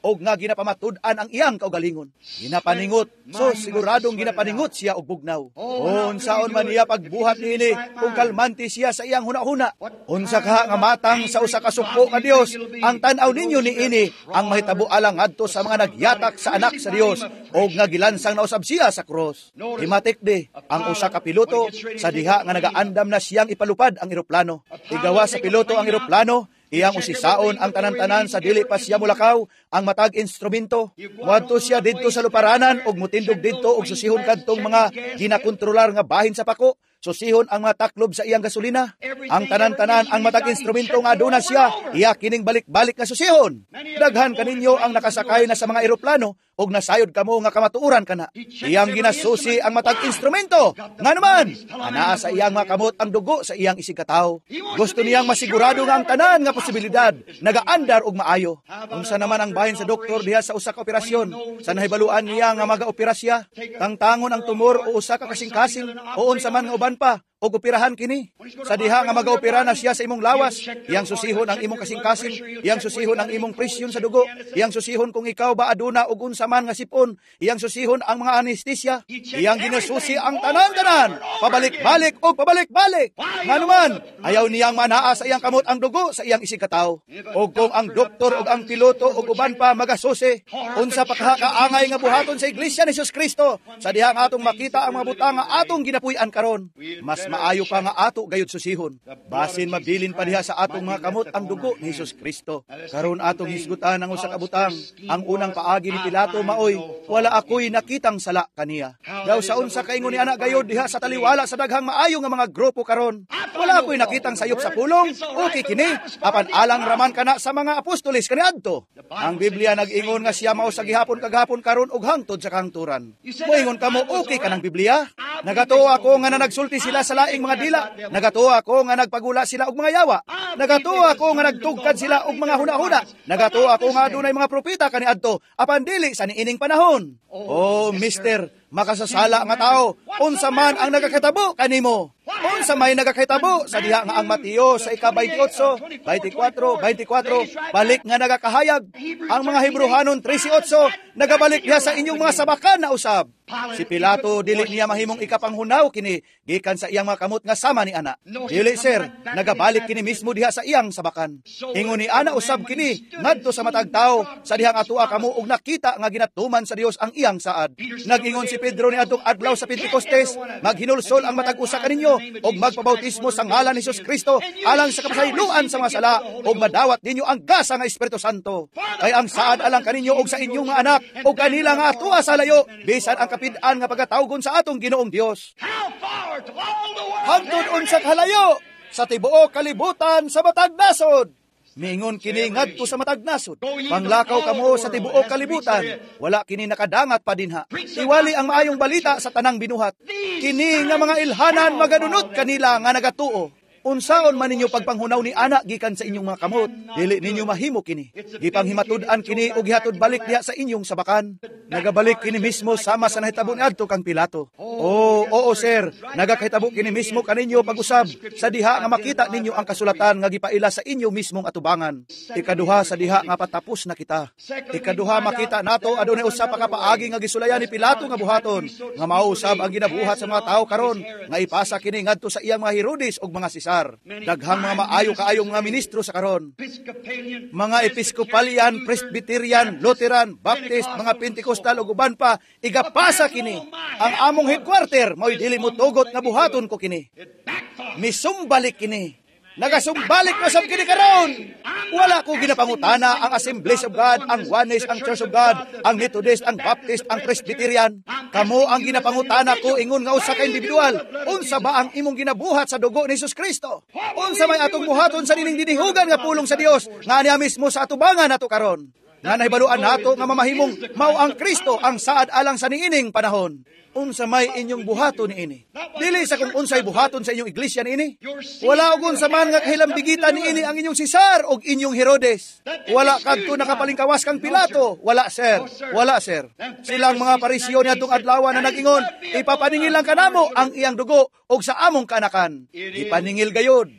og nga ginapamatud-an ang iyang kaugalingon. Ginapaningot, so siguradong ginapaningot siya og bugnaw. Unsaon man niya pagbuhat niini, kung kalmante siya sa iyang hunahuna. Unsa ka nga matang sa usa ka suko ka Dios, ang tan-aw ninyo niini ang mahitabo alang adto sa mga nagyatak sa anak sa Dios og nga gilansang na usab siya sa cross. Himatik de, ang usa ka piloto sa diha nga nagaandam na siyang ipalupad ang eroplano. Igawa sa piloto ang eroplano, iyang usisaon ang tanan-tanan sa dili pa siya mulakaw ang matag instrumento. Wadto siya didto sa luparanan og mutindog didto og susihon kadtong mga ginakontrolar nga bahin sa pako. Susihon ang mga taklob sa iyang gasolina. Ang tanan-tanan ang matag instrumento nga aduna siya, iya kining balik-balik nga susihon. Daghan kaninyo ang nakasakay na sa mga eroplano og nasayod kamo nga kamatuoran kana. Iyang ginasusi ang matag instrumento. Nga naman, anaa sa iyang mga kamot ang dugo sa iyang isig katawo. Gusto niyang masigurado nga ang tanan nga posibilidad nagaandar og maayo. Unsa naman ang bahin sa doktor diha sa usa ka operasyon, sa nahibaluan niya nga maga-operasya, tangtangon ang tumor o usa ka kasing-kasing o unsa man nga uban pa o operahan kini. Sa diha nga mag-opera na siya sa imong lawas, iyang susihon ang imong kasing-kasing, iyang susihon ang imong presyon sa dugo, iyang susihon kung ikaw ba aduna og unsa man nga sipon, iyang susihon ang mga anesthesia, iyang ginasusi ang tanan-tanan, pabalik-balik o pabalik-balik. Nganuman, ayaw niyang manaa sa iyang kamot ang dugo sa iyang isig katawo. O kung ang doktor o ang piloto o uban pa magasusi, unsa pa kaangay nga buhaton sa Iglesia ni Jesus Kristo, sa diha nga atong makita ang mga butang nga atong ginapuy-an karon. Mas maayo pa nga ato gayud susihon. Basin mabilin pa diha sa atong mga kamot ang dugo ni Jesus Kristo. Karon atong hisgutan ang usa ka butang. Ang unang paagi ni Pilato maoy, wala ako'y nakitang sala kaniya. Daw sa unsa kaingon ni ana gayud diha sa taliwala sa daghang maayo nga mga grupo karon. Wala ako'y nakitang sayop sa pulong. Okay kini, apan alang raman kana sa mga apostoles kaniadto. Ang Biblia nag-ingon nga siya mao sa gihapon kagahapon karon ug hangtod sa kahangturan. Moingon kamo okay kanang Biblia? Nagatuo ako nga na nagsulti sila sa laing mga dila. Nagatuo ako nga nagpagula sila og mga yawa. Nagatuo ako nga nagtugkad sila og mga huna-huna. Nagatuo ako nga adunay mga propeta kaniadto apan dili sa niining panahon. Oh, mister, makasasala nga tao, unsa man ang nagakitabo kanimo? Unsa may nagakitabo sa diha nga ang Mateo sa ika-twenty-eight, twenty-four, twenty-four, balik nga nagakahayag. Ang mga Hebrehanon thirty-eight, nagabalik diha sa inyong mga sabakan na usab. Si Pilato dili niya mahimong ikapanghunaw kini gikan sa iyang mga kamot nga sama ni ana. Dili sir, nagabalik kini mismo diha sa iyang sabakan. Ingon ni ana usab kini ngadto sa matag tawo sa dihang atua kamo og nakita nga ginatuman sa Dios ang iyang saad. Nag-ingon si Pedro ni adtong adlaw sa Pentecostes, maghinulsol ang matag usa kaninyo og magpabautismo sa ngalan ni Jesus Kristo alang sa kapasayloan sa mga sala og madawat ninyo ang gasa nga Espiritu Santo. Kay ang saad alang kaninyo og sa inyong mga anak og kanila nga atua sa layo bisan ang kapid-an nga pagkatawgon sa atong Ginoong Dios. Hangtod unsa kalayo sa tibuok kalibutan sa matag nasod. Mingon kini ngadto sa matag nasod. Panglakaw kamo sa tibuok kalibutan, wala kini nakadangat pa dinha. Iwali ang maayong balita sa tanang binuhat. Kini nga mga ilhanan magadunot kanila nga nagatuo. Unsaon man ninyo pagpanghunaw ni ana gikan sa inyong mga kamot, dili ninyo mahimo kini. Gipanghimatud-an kini og gihatod balik diha sa inyong sabakan. Nagabalik kini mismo sama sa nahitabo niadto kang Pilato. Oh, oo sir, nagakahitabo kini mismo kaninyo pag-usab sa diha nga makita ninyo ang kasulatan nga gipaila sa inyo mismong atubangan. Ikaduha sa diha nga patapos na kita. Ikaduha makita nato adunay usa pa ka paagi nga gisulayan ni Pilato nga buhaton nga mao usab ang ginabuhat sa mga tawo karon nga ipasa kini ngadto sa iyang mga Herodes ug mga Sisar. Daghang mga maayo kaayong mga ministro sa karon. Mga Episcopalian, Presbyterian, Lutheran, Baptist, mga Pentecostal ug uban pa, igapasa kini. Ang among headquarter mo'y dili mo tugot nga buhaton ko kini. Misumbalik kini. Nagasumbalik na sab kini karon. Wala ko ginapangutana ang Assemblies of God, ang Oneness, ang Church of God, ang Methodist, ang Baptist, ang Presbyterian. Kamo ang ginapangutana ko ingon nga usa ka individual. Unsa ba ang imong ginabuhat sa dugo ni Jesus Kristo? Unsa may atong buhaton sa nining dinihugan nga pulong sa Dios nga niya mismo sa atubangan nato karon? Nga nahibaluan nato nga mamahimong mao ang Kristo ang saad alang sa niining panahon. Unsa may inyong buhaton niini? Dili sa kung unsay buhaton sa inyong iglesia niini. Wala og unsa man nga kahilambigitan niini ang inyong Sisar og inyong Herodes. Wala kadto nakapalingkawas kang Pilato. Wala sir. Wala sir. Silang mga parisyon niadtong adlaw na nag-ingon, ipapaningil lang kanamo ang iyang dugo og sa among kanakan. Ipaningil gayod.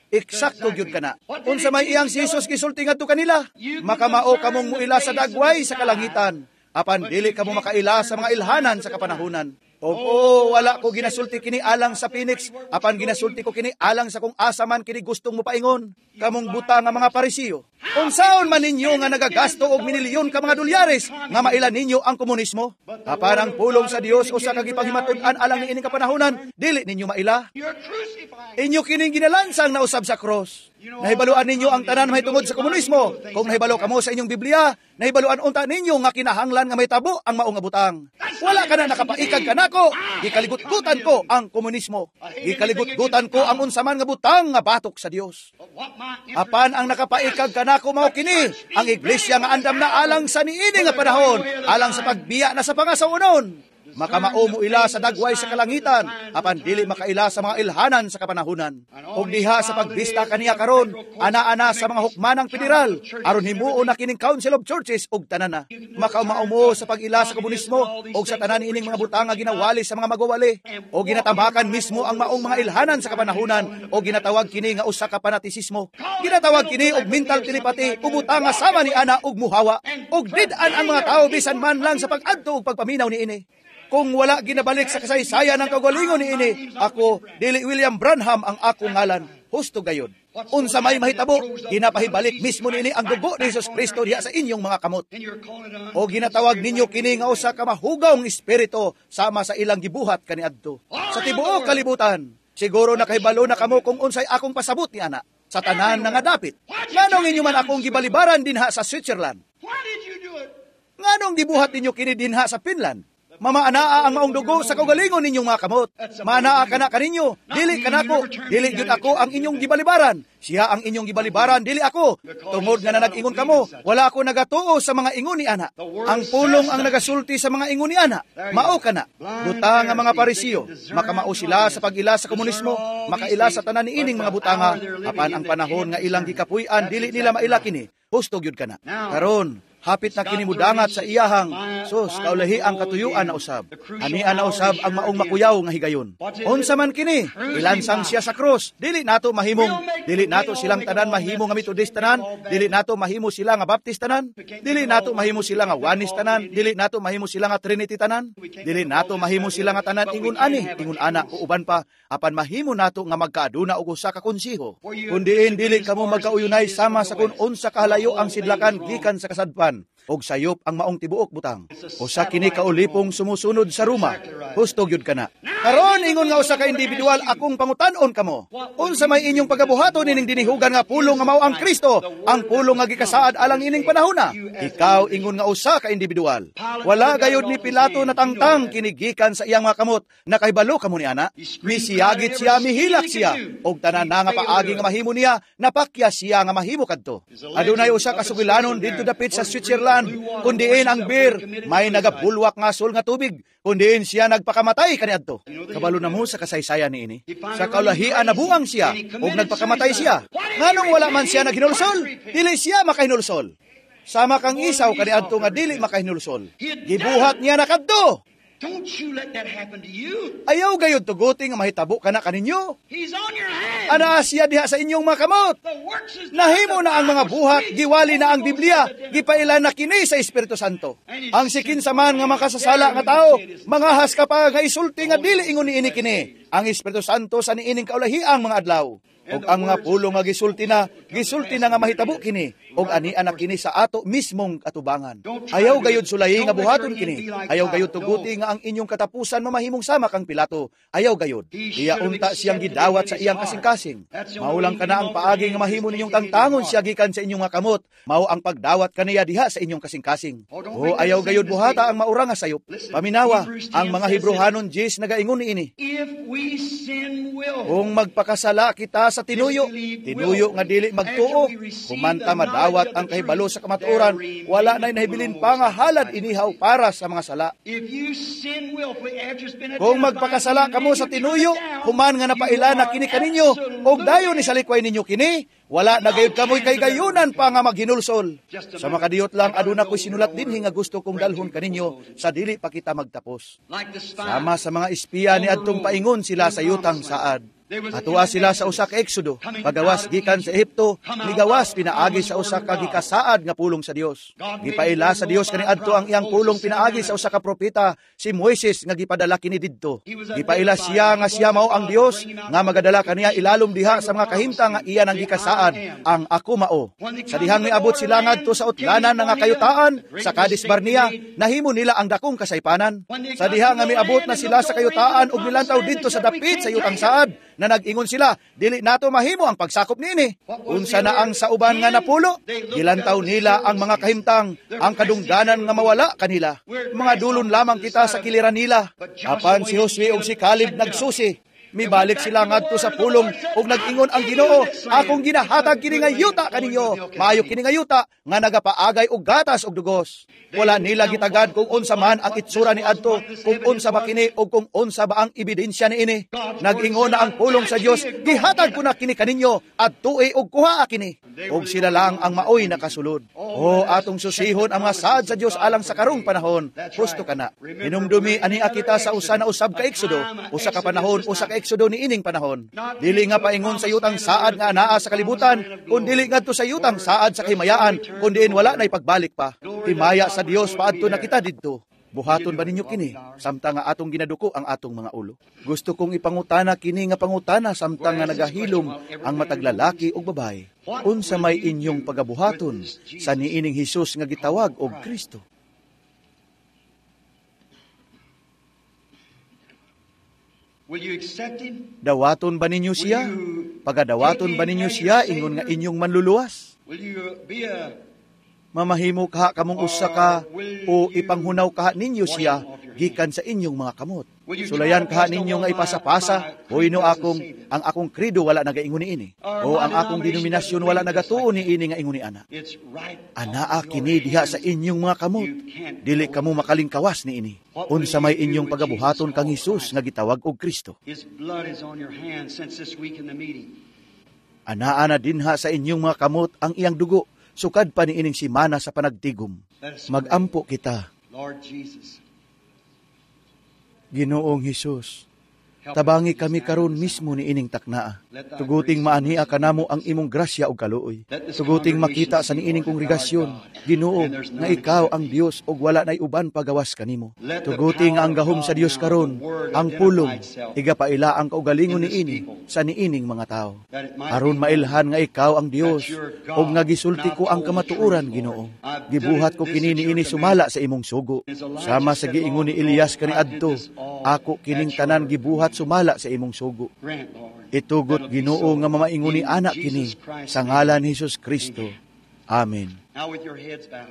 Eksakto gyud kana. Unsa may iyang si Jesus gisulti ngadto kanila, makamao kamong muila sa dagway sa kalangitan, apan dili kamo makaila sa mga ilhanan sa kapanahunan. Oo, wala ko ginasulti kini alang sa Phoenix, apan ginasulti ko kini alang sa kung asa man kini gustong mo paingon. Kamong buta nga mga Parisiyo. Unsaon man ninyo nga nagagasto og minilyon ka mga dolyares nga mailan ninyo ang komunismo? Apan ang pulong sa Dios usa ka gipanghimatud-an alang niining kapanahunan, dili ninyo maila. Inyo kining ginalansang nausab sa cross. Nahibaluan ninyo ang tanan mahitungod sa komunismo. Kung nahibalo kamo sa inyong Biblia, nahibaluan unta ninyo nga kinahanglan nga may tabo ang maong nga butang. Wala ka na nakapaikag kanako, gikaligut-gutan ko ang komunismo. Gikaligut-gutan ko ang unsaman nga butang nga batok sa Dios. Apan ang nakapaikag kanako mao kini, ang iglesia nga andam na alang sa niini nga panahon, alang sa pagbiya na sa pangasaunon. Makamao mo ila sa dagway sa kalangitan, apan dili makaila sa mga ilhanan sa kapanahunan. Og diha sa pagbista kaniya karon, ana-ana sa mga hukmanang federal, aron himuon na kining Council of Churches og tanana. Makamao mo sa pag-ila sa komunismo og sa tanan ining mga butang nga ginawali sa mga magwawali, o ginatamakan mismo ang maong mga ilhanan sa kapanahunan, o ginatawag kini nga usa ka panatisismo. Ginatawag kini og mental telepathy, o butang nga sama ni ana og muhawa, og did-an ang mga tao bisan man lang sa pag-adto og pagpaminaw niini. Kung wala ginabalik sa kasaysayan ng kaugalingon ni ini, ako, dili William Branham ang akong ngalan. Husto gayon. Unsa may mahitabo, ginapahibalik mismo ni ini ang dugo ni Jesus Kristo diha sa inyong mga kamot. O ginatawag ninyo kini nga usa ka mahugawng espiritu sama sa ilang gibuhat kaniadto. Sa tibuok kalibutan, siguro nakahibalo na kamo kung unsay akong pasabot ni ana. Sa tanan nga dapit. Nganong inyo man akong gibalibaran dinha sa Switzerland? Nganong gibuhat ninyo kini dinha sa Finland? Mamaanaa ang maong dugo sa kaugalingon ninyong mga kamot. Maanaa ka na kaninyo, dili kanako, dili yun ako ang inyong gibalibaran. Siya ang inyong gibalibaran, dili ako. Tungod nga na nag-ingon kamo, wala ako nagatuo sa mga ingon ni ana. Ang pulong ang nagasulti sa mga ingon ni ana. Mao ka na. Buta nga mga Parisiyo, makamao sila sa pag-ila sa komunismo, makaila sa tanan ni ining mga butanga, apan ang panahon nga ilang gikapuy-an, dili nila maila kini. Hustog yun ka na. Karon, hapit na kinimudangat sa iyahang, sus, kaulahi ang katuyuan na usab. Anian na usab ang maong makuyaw nga higayon. Unsa man kini, ilansang siya sa krus. Dili nato mahimong, dili nato silang tanan mahimo nga Methodist tanan, dili nato mahimo sila nga Baptist tanan, dili nato mahimo sila nga Oneness tanan, dili nato mahimo sila nga Trinity tanan, dili nato mahimo sila nga tanan ingon ani, ingon ana, o uban pa, apan mahimo nato nga magkaaduna og usa ka konseho. Kundiin dili kamo magkauyunay sama sa kun unsa kahalayo ang sidlakan gikan sa kasadpan. Og sayop ang maong tibuok butang. Usa kini kaulipong sumusunod sa Roma. Husto gyud kana. Karon ingon nga usa ka individual akong pangutan-on kamo. Unsa may inyong pagabuhaton ining dinihugan nga pulong nga mao ang Kristo, ang pulong nga gikasaad alang ining panahona. Ikaw ingon nga usa ka individual. Wala gayud ni Pilato natangtang kinigikan sa iyang mga kamot. Nakahibalo kamo ni ana. Misiyagit siya, mihilak siya. Og tanan na nga paagi nga mahimo niya, napakya siya nga mahimo kadto. Adunay usa ka sugilanon didto dapit sa Switzerland. Kundiin ang beer, may nagabulwak nga sul nga tubig, kundiin siya nagpakamatay kaniadto. Kabalo na mo sa kasaysayan ni ini. Sa kaulahian nabuang siya, ug nagpakamatay siya. Nganong wala man siya naghinulsol? Dili siya makahinulsol. Sama kang isaw kaniadto nga dili makahinulsol. Gibuhat niya na kadto. Don't you let that happen to you. Ayaw gayud tuguti nga mahitabo kana kaninyo. He's on your hand. Ana siya diha sa inyong mga kamot. The works is Nahimo na ang mga buhat, giwali na ang Biblia, gipailan na kini sa Espiritu Santo. Ang sikin sa man nga makasasala nga tao, mga has ka pa nga isulti nga dili ingon niini kini. Ang Espiritu Santo sa niining kaulahiang mga adlaw. Og ang mga pulong nga gisulti na, gisulti na nga mahitabo kini, og ani anak kini sa ato mismong atubangan. Ayaw gayud sulayi nga buhaton kini, ayaw gayud tuguti nga ang inyong katapusan mamahimong sama kang Pilato, ayaw gayud. Iya unta siyang gidawat sa iyang kasing-kasing. Maulang kana ang paagi nga mahimo ninyong tangtangon siya gikan sa inyong nga kamot, mao ang pagdawat kaniya diha sa inyong kasing-kasing. O ayaw gayud buhata ang maura nga sayop. Paminawa, ang mga Hebrehanon diyes nagaingon niini. if we sin will. Kung magpakasala kita sa tinuyo, tinuyo nga dili magtuo, kumanta madawat ang kahibalo sa kamatuoran, wala na'y nahibilin pa nga halad inihaw para sa mga sala. If you sin will, after it's been Kung magpakasala kamo sa tinuyo, human nga napaila na kini kaninyo, og dayon ni salikway ninyo kini, wala na gayud kamoy kay gayunan pa nga maghinulsol. Sa makadiyot lang, aduna ko'y sinulat din nga gusto kong dalhon kaninyo, sa dili pa kita magtapos. like the spy. Sama sa mga espiya ni adtong paingon sila sa yutang saad. Atuwa sila sa usa ka Exodo, pagawas gikan sa Ehipto, migawas pinaagi sa usa ka gikasaad nga pulong sa Dios. Gipaila sa Dios kaniadto ang iyang pulong pinaagi sa usa ka propeta, si Moises nga gipadala kini didto. Gipaila siya nga siya mao ang Dios nga magadala kaniya ilalom diha sa mga kahimtang nga iya nang gikasaad, ang ako mao. Sa dihang miabot sila ngadto sa utlanan nga kayutaan sa Kades Barnea, nahimo nila ang dakong kasaypanan. Sa diha nga miabot na sila sa kayutaan ug nilantaw didto sa dapit sa yutang saad, na nag-ingon sila, dili nato mahimo ang pagsakop nini. Unsa na ang sa uban nga napulo? Gilantaw nila ang mga kahimtang, ang kadungganan nga mawala kanila. Mga dulon lamang kita sa kiliran nila. Apan si Josue ug si Caleb nagsusi. Mibalik sila ngadto sa pulong ug nag-ingon ang Ginoo, akong ginahatag kini nga yuta kaninyo. Maayo kini nga yuta nga nagapaagay og gatas og dugos. Wala nila gitagad kung unsa man ang itsura ni adto, kung unsa ba kini o kung unsa ba ang ebidensya niini. Nag-ingon na ang pulong sa Dios, gihatag ko na kini kaninyo at tuoy og kuha kini. Og sila lang ang maoy nakasulod. O atong susihon ang mga saad sa Dios alang sa karong panahon. Husto kana. Hinumdumi ani kita sa usa na usab ka Exodo, usa ka panahon, usa ka Exodo ni ining panahon. Dili nga paingon sa yutang saad nga anaa sa kalibutan, kun dili ngadto sa yutang saad sa kahimayaan, kun diin wala nay pagbalik pa. Himaya sa Dios paadto na kita didto. Buhaton ba ninyo kini, samtang nga atong ginaduko ang atong mga ulo? Gusto kong ipangutana kini nga pangutana samtang nga nagahilom ang matag lalaki o babae. Unsa may inyong pagabuhaton sa niining Hesus nga gitawag og Kristo? Will you accept Him? Dawaton ba ninyo siya? Pagadawaton ba ninyo siya ingon nga inyong manluluwas? Will you be a Mamahimo kaha kamong usa ka o ipanghunaw kaha ninyo siya gikan sa inyong mga kamot. Sulayan kaha ninyo nga ipasa-pasa, o ino akong, ang akong krido wala nagaingon ni ini. O ang akong denominasyon wala nagatuo ni ini nga inguni ana. Anaa kini diha sa inyong mga kamot. Dili kamo makalingkawas ni ini. Unsa may inyong pagabuhaton kang Hesus nga gitawag og Kristo. His blood is on your hands since this week in the meeting. Anaa na dinha sa inyong mga kamot ang iyang dugo, sukad pa ni ining simana sa panagtigom. Magampo kita. Lord Jesus, Ginoong Hesus, tabangi kami karon mismo ni ining taknaa. Tuguting maaniha kanamo ang imong grasya ug kaluoy. Tuguting makita sa niining kongregasyon, Ginoo, nga ikaw ang Dios ug wala nay uban pagawas kanimo. Tuguting nga ang gahom sa Dios karon, ang pulong, igapaila ang kaugalingon ni ini sa niining mga tao. Aron mailhan nga ikaw ang Dios ug nga gisulti ko ang kamatuoran, Ginoo. Gibuhat ko kini niini sumala sa imong sugo. Sama sa giingon ni Elias kaniadto, ako kining tanan gibuhat sumala sa imong sugo. Itugot, Ginoo, nga mamaingon ni anak kini sa ngalan ni Hesus Kristo. Amen. now with your heads bowed.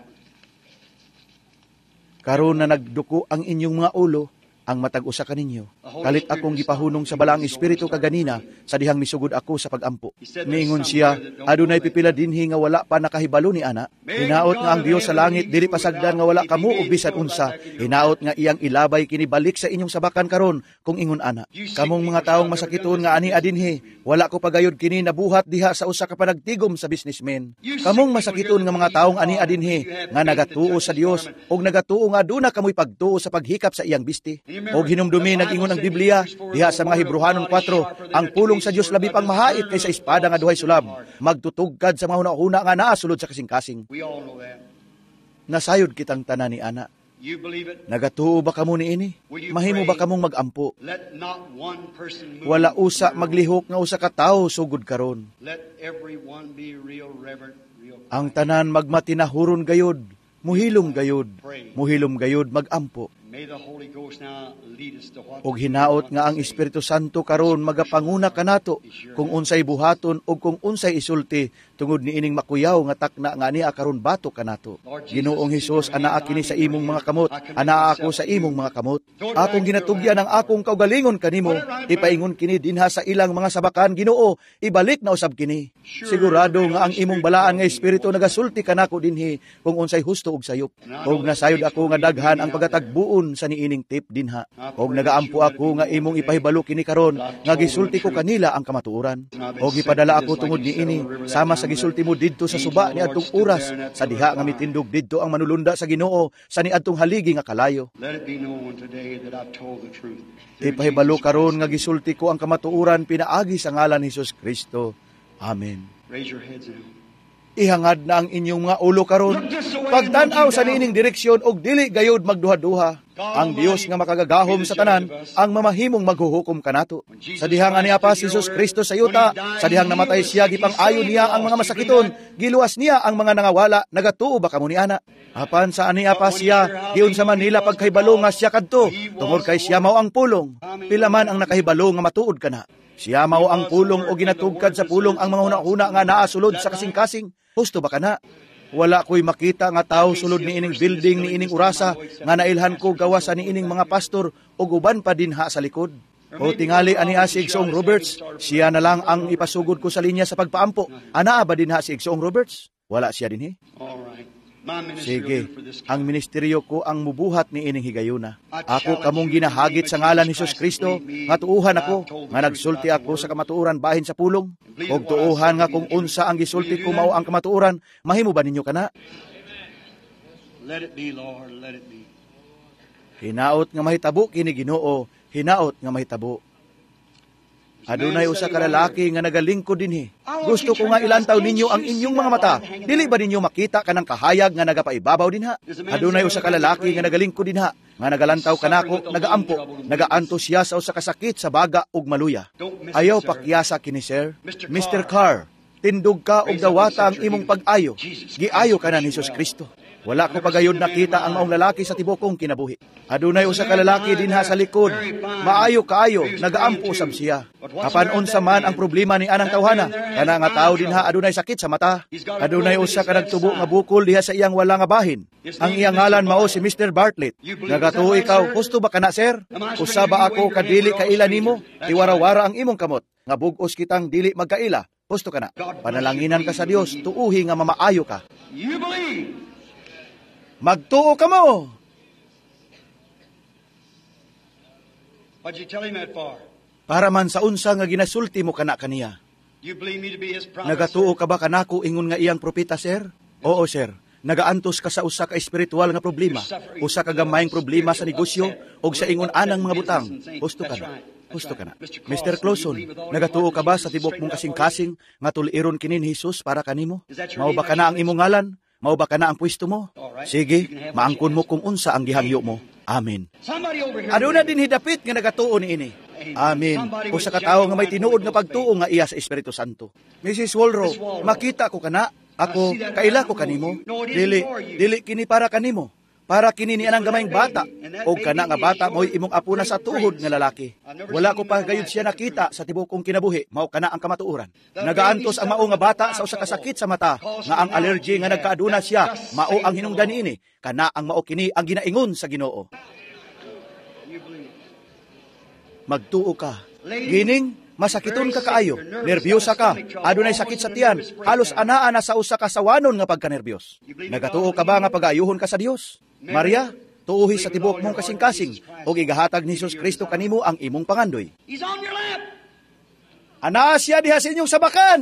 Karon na nagduko ang inyong mga ulo, ang matag usa kaninyo. Kalit akong gipahunong sa balaang espiritu kaganina sa dihang misugod ako sa pagampo. Niingon siya, adunay pipila dinhi nga wala pa nakahibalo ni ana. Hinaot nga ang Dios sa langit dili pasagdan nga wala kamo ug bisan unsa. Hinaot nga iyang ilabay kini balik sa inyong sabakan karon kung ingon ana. Kamong mga taong masakiton nga ani adinhi, wala ko pagayod kini nabuhat diha sa usa ka panagtigom sa businessman. Kamong masakiton nga mga taong ani adinhi nga nagatuo sa Dios ug nagatuo nga aduna kamoy pagtuo sa paghikap sa iyang bisti. O hinumdumi nag-ingon ang Biblia diha sa mga Hebrehanon four, ang pulong sa Dios labi pang mahait kaysa espada nga duhay sulab, magtutugkad sa mga hunahuna nga naa sulod sa kasing-kasing. We all know that. Nasayod kitang tanan ni ana. You believe it? Nagatuo ba kamo ni ini? Mahimo ba kamong magampo? Let not one person move. Wala usa maglihok nga usa ka tawo sugod karon. Let everyone be real reverent, real Ang tanan magmatinahuron gayod, muhilom gayod, muhilom gayod magampo. May the Holy Ghost now lead us to what Og hinaot nga ang Espiritu Santo karon magapanguna kanato kung unsay buhaton o kung unsay isulti tungod ni ining makuyaw nga takna nga niya karon bato kanato. Ginoong Hesus, anaa kini sa imong mga kamot, anaa ako sa imong mga kamot. Akong ginatugyan ang akong kaugalingon kanimo, ipaingon kini dinha sa ilang mga sabakan, Ginoo, ibalik na usab kini. Sigurado nga ang imong balaan nga espiritu nagasulti kanako dinhi kung unsay husto ug sayop. Og nasayod ako nga daghan ang pagatagbuon ingon sa niining tip dinha. Og nagaampo ako nga imong ipahibalo kini karon nga gisulti ko kanila ang kamatuoran. Og gipadala ako tungod niini sama sa gisulti mo didto sa suba ni adtong oras sa diha nga mitindog didto ang manulunda sa Ginoo sa niadtong haligi nga kalayo. Ipahibalo karon nga gisulti ko ang kamatuoran pinaagi sa ngalan ni Hesus Kristo. Amen. Raise your heads now. Ihangad na ang inyong mga ulo karon. Pagtan-aw sa niining direksyon og dili gayud magduha-duha. Ang Dios nga makagagahom sa tanan ang mamahimong maghuhukom kanato. Sa dihang aniya pa si Jesus Kristo sa yuta, sa dihang namatay siya gipang-ayo niya ang mga masakiton, giluwas niya ang mga nangawala, nagatuo ba kamo niana? Apan sa aniya pa siya, giun sa Manila pagkahibalo nga siya kadto, tungod kay siya mao ang pulong. Pila man ang nakahibalo nga matuod kana. Siya mao ang pulong o ginatugkad sa pulong ang mga hunahuna nga naa sulod sa kasing-kasing. Husto ba kana? Wala ko'y makita nga tao sulod ni ining building ni ining urasa nga nailhan ko gawa sa ni ining mga pastor o guban pa dinha sa likod. O tingali ani si Igsoong Roberts, siya na lang ang ipasugod ko sa linya sa pagpaampo. Ana ba dinha si Igsoong Roberts? Wala siya dinhi. Sige, ang ministeryo ko ang mubuhat ni ining higayuna. Ako kamong ginahagit sa ngalan ni Hesus Kristo, nga tuuhan ako, nga nagsulti ako sa kamatuoran bahin sa pulong. Og tuuhan nga kung unsa ang gisulti ko mao ang kamatuoran, mahimo ba ninyo kana? Let it be, Lord, let it be. Hinaot nga mahitabo kini Ginoo, hinaot nga mahitabo. Adunay usa ka lalaki nga nagalingkod dinhi. Gusto ko nga ilantaw ninyo ang inyong mga mata. Dili ba ninyo makita kanang kahayag nga nagapaibabaw dinha? Adunay usa ka lalaki nga nagalingkod dinha, nga nagalantaw kanako, nagaampo, nagaanto siya sa usa ka sakit sa baga ug maluya. Ayaw pakyasa kini sir. Mister Carr, tindog ka og dawata ang imong pag-ayo. Giayo ka na ni Hesus Kristo. Wala ko pagayod nakita ang maong lalaki sa tibokong kinabuhi. Adunay usa ka lalaki dinha sa likod. Maayo kaayo, nagaampo usab siya. Apan unsa man ang problema ni anang tawhana, kana nga tawo dinha adunay sakit sa mata. Adunay usa ka nagtubo nga bukol diha sa iyang wala nga bahin. Ang iyang ngalan mao si Mister Bartlett. Nagatuo ikaw, husto ba kana sir? Usa ba ako kadili kaila nimo? Iwara-wara ang imong kamot. Nga bug-os kitang dili magkaila. Husto kana. Panalanginan ka sa Dios, tuuhi nga mamaayo ka. You believe. Magtuo ka mo. What'd you tell him that for? Para man sa unsa nga ginasulti mo kana kaniya. You believe me to be his prophet? Nagatuo ka ba kanako ingon nga iyang propeta, sir? Oo, sir. Nagaantos ka sa usa ka espiritual nga problema, usa ka gamayng problema sa negosyo ug sa ingon anang mga butang. Husto ka na. Husto ka na. Mister Clauson, nagatuo ka ba sa tibok mong kasing-kasing nga tuliron kini ni Jesus para kanimo? Mao ba kana ang imong ngalan? Mao ba kana ang pwesto mo? Sige, maangkon mo kung unsa ang gihangyo mo. Amen. Aduna din hidapit nga nagatuo ni ini. Amen. Usa ka tawo nga may tinuod nga pagtuo nga iya sa Espiritu Santo. Missus Walro, makita ko kana. Ako, kaila ko kanimo. Dili, dili kini para kanimo. Para kini ni anang gamayng bata. O kana nga bata mo'y imong apo na sa tuhod nga lalaki. Wala ko pa gayud siya nakita sa tibokong kinabuhi. Mao kana ang kamatuoran. Nagaantos ang mao nga bata sa usa ka sakit sa mata. Nga ang allergy nga nagkaaduna siya. Mao ang hinungdan niini. Kana ang mao kini ang ginaingon sa Ginoo. Magtuo ka. Gining, masakiton ka kaayo, nerbiyosa ka, adunay sakit sa tiyan, halos anaa na sa usa ka sawanon nga pagkanerbiyos. Nagatuo ka ba nga pag-ayuhon ka sa Dios? Maria, tuuhi sa tibok mong kasing-kasing, o igahatag ni Jesus Kristo kanimo ang imong pangandoy. He's on your lap. Anaa siya diha sa inyong sabakan.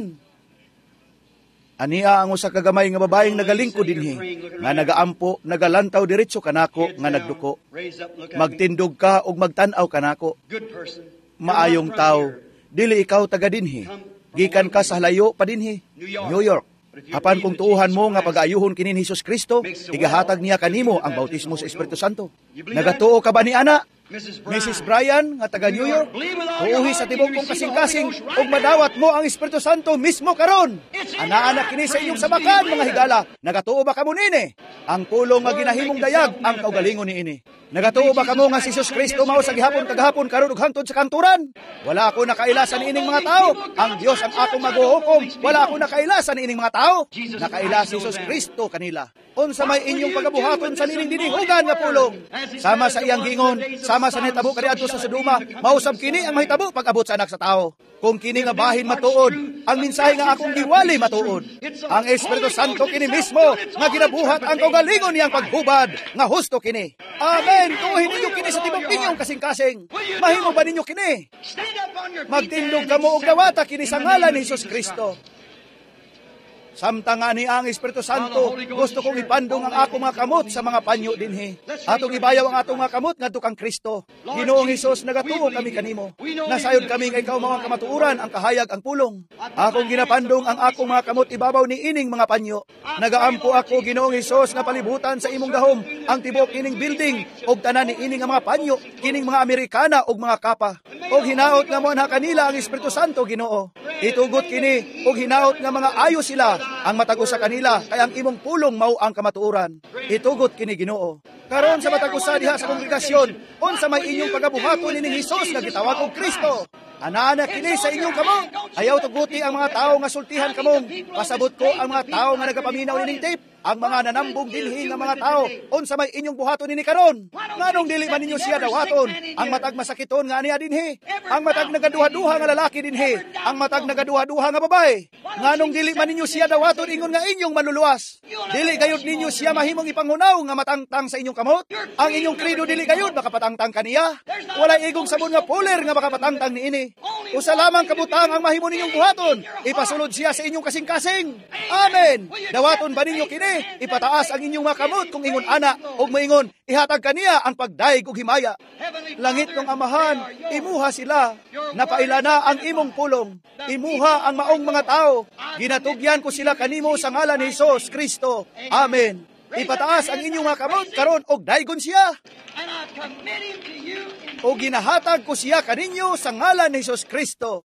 Ania ang usa ka gamay nga babaeng nagalingkod dinhi, nga nagaampo, nagalantaw diretso kanako nga nagduko. Magtindog ka og magtan-aw kanako. Good person. Maayong tao, dili ikaw taga dinhi. Gikan ka sa halayo pa dinhi, New York. Apan kung tuuhan mo nga pag-ayuhon kini ni Hesus Kristo, igahatag niya kanimo ang bautismo sa Espiritu Santo. Nagatuo ka ba ni ana? Missus Bryan, nga taga New York, tuuhi sa tibok mong kasing-kasing ug madawat mo ang Espiritu Santo mismo karon. Ana-ana kini sa inyong sabakan, mga higala. Nagatuo ba kamo nini? Ang pulong nga ginahimong dayag ang kaugalingon niini. Nagatuo ba kamo nga si Jesus Kristo mao sa gihapon kagahapon karon ug hangtod sa kanturan? Wala ako nakailasan ining mga tao. Ang Dios ang akong maghuhukom. Wala ako nakailasan ining mga tao. Nakaila si Jesus Kristo kanila. unsa may inyong pagabuhaton sa nining dinihugan nga pulong. Sama sa iyang gingon, sama sa nahitabo kaniadto sa Sodoma, mausab kini ang mahitabo pag-abot sa anak sa tao. Kung kini nga bahin matuod, ang mensahe nga akong giwali matuod. Ang Espiritu Santo kini mismo nga ginabuhat ang kaugalingon niyang paghubad nga husto kini. Amen. Tuhin ninyo kini sa tibok ninyong kasing-kasing. Mahimo ba ninyo kini? Magtindog kamo og dawata kini sa ngalan ni Hesus Kristo. Samtang nga ni ang Espiritu Santo, gusto kong ipandong ang akong mga kamot sa mga panyo dinhi. Atong ibayaw ang atong mga kamot ngadto kang Kristo. Ginoong Hesus, nagatuo kami kanimo. Nasayod kami nga ikaw mga kamatuuran ang kahayag ang pulong. Akong ginapandong ang akong mga kamot ibabaw ni ining mga panyo. Nagaampo ako, Ginoong Hesus, nga palibutan sa imong gahom ang tibok ining building og tanan ni ining mga panyo, kining mga Amerikana og mga kapa. Og hinaot nga mo na kanila ang Espiritu Santo, Ginoo. Itugot kini og hinaot nga mga ayo sila ang matago sa kanila, kay ang imong pulong mao ang kamatuoran. Itugot kini Ginoo. Karon sa matago sa diha sa kongregasyon, unsa may inyong pagabuhaton ni Hesus nga gitawag og Kristo. Anana kini sa inyong kamong. Ayaw tuguti ang mga tao nga sultihan kamong. Pasabot ko ang mga tao nga nagapaminaw nining tape. Ang mga nanambong dilhi nga mga tao, unsa may inyong buhaton nini karon? Nganong dili man ninyo siya dawaton? Ang matag masakiton nga niya dinhi. Ang matag nagaduha-duha nga lalaki dinhi. Ang matag nagaduha-duha nga babae. Nganong dili man ninyo siya dawaton ingon nga inyong maluluwas? Dili gayud ninyo siya mahimong ipangunaw nga matangtang sa inyong kamot? Ang inyong krido dili gayud makapatangtang kaniya? Walay igong sabon nga puler nga makapatangtang niini. Usa lamang kabutang ang mahimo ninyong buhaton. Ipasulod siya sa inyong kasing-kasing. Amen. Dawaton ba ninyo kini? Ipataas ang inyong mga kamot kung ingon ana og moingon ihatag kaniya ang pagdaig ug himaya. Langit ng Amahan, imuha sila. Napaila na ang imong pulong. Imuha ang maong mga tao. Ginatugyan ko sila kanimo sa ngalan ni Hesus Kristo. Amen. Ipataas ang inyong mga kamot karon og daygon siya. O ginahatag ko siya kaninyo sa ngalan ni Hesus Kristo.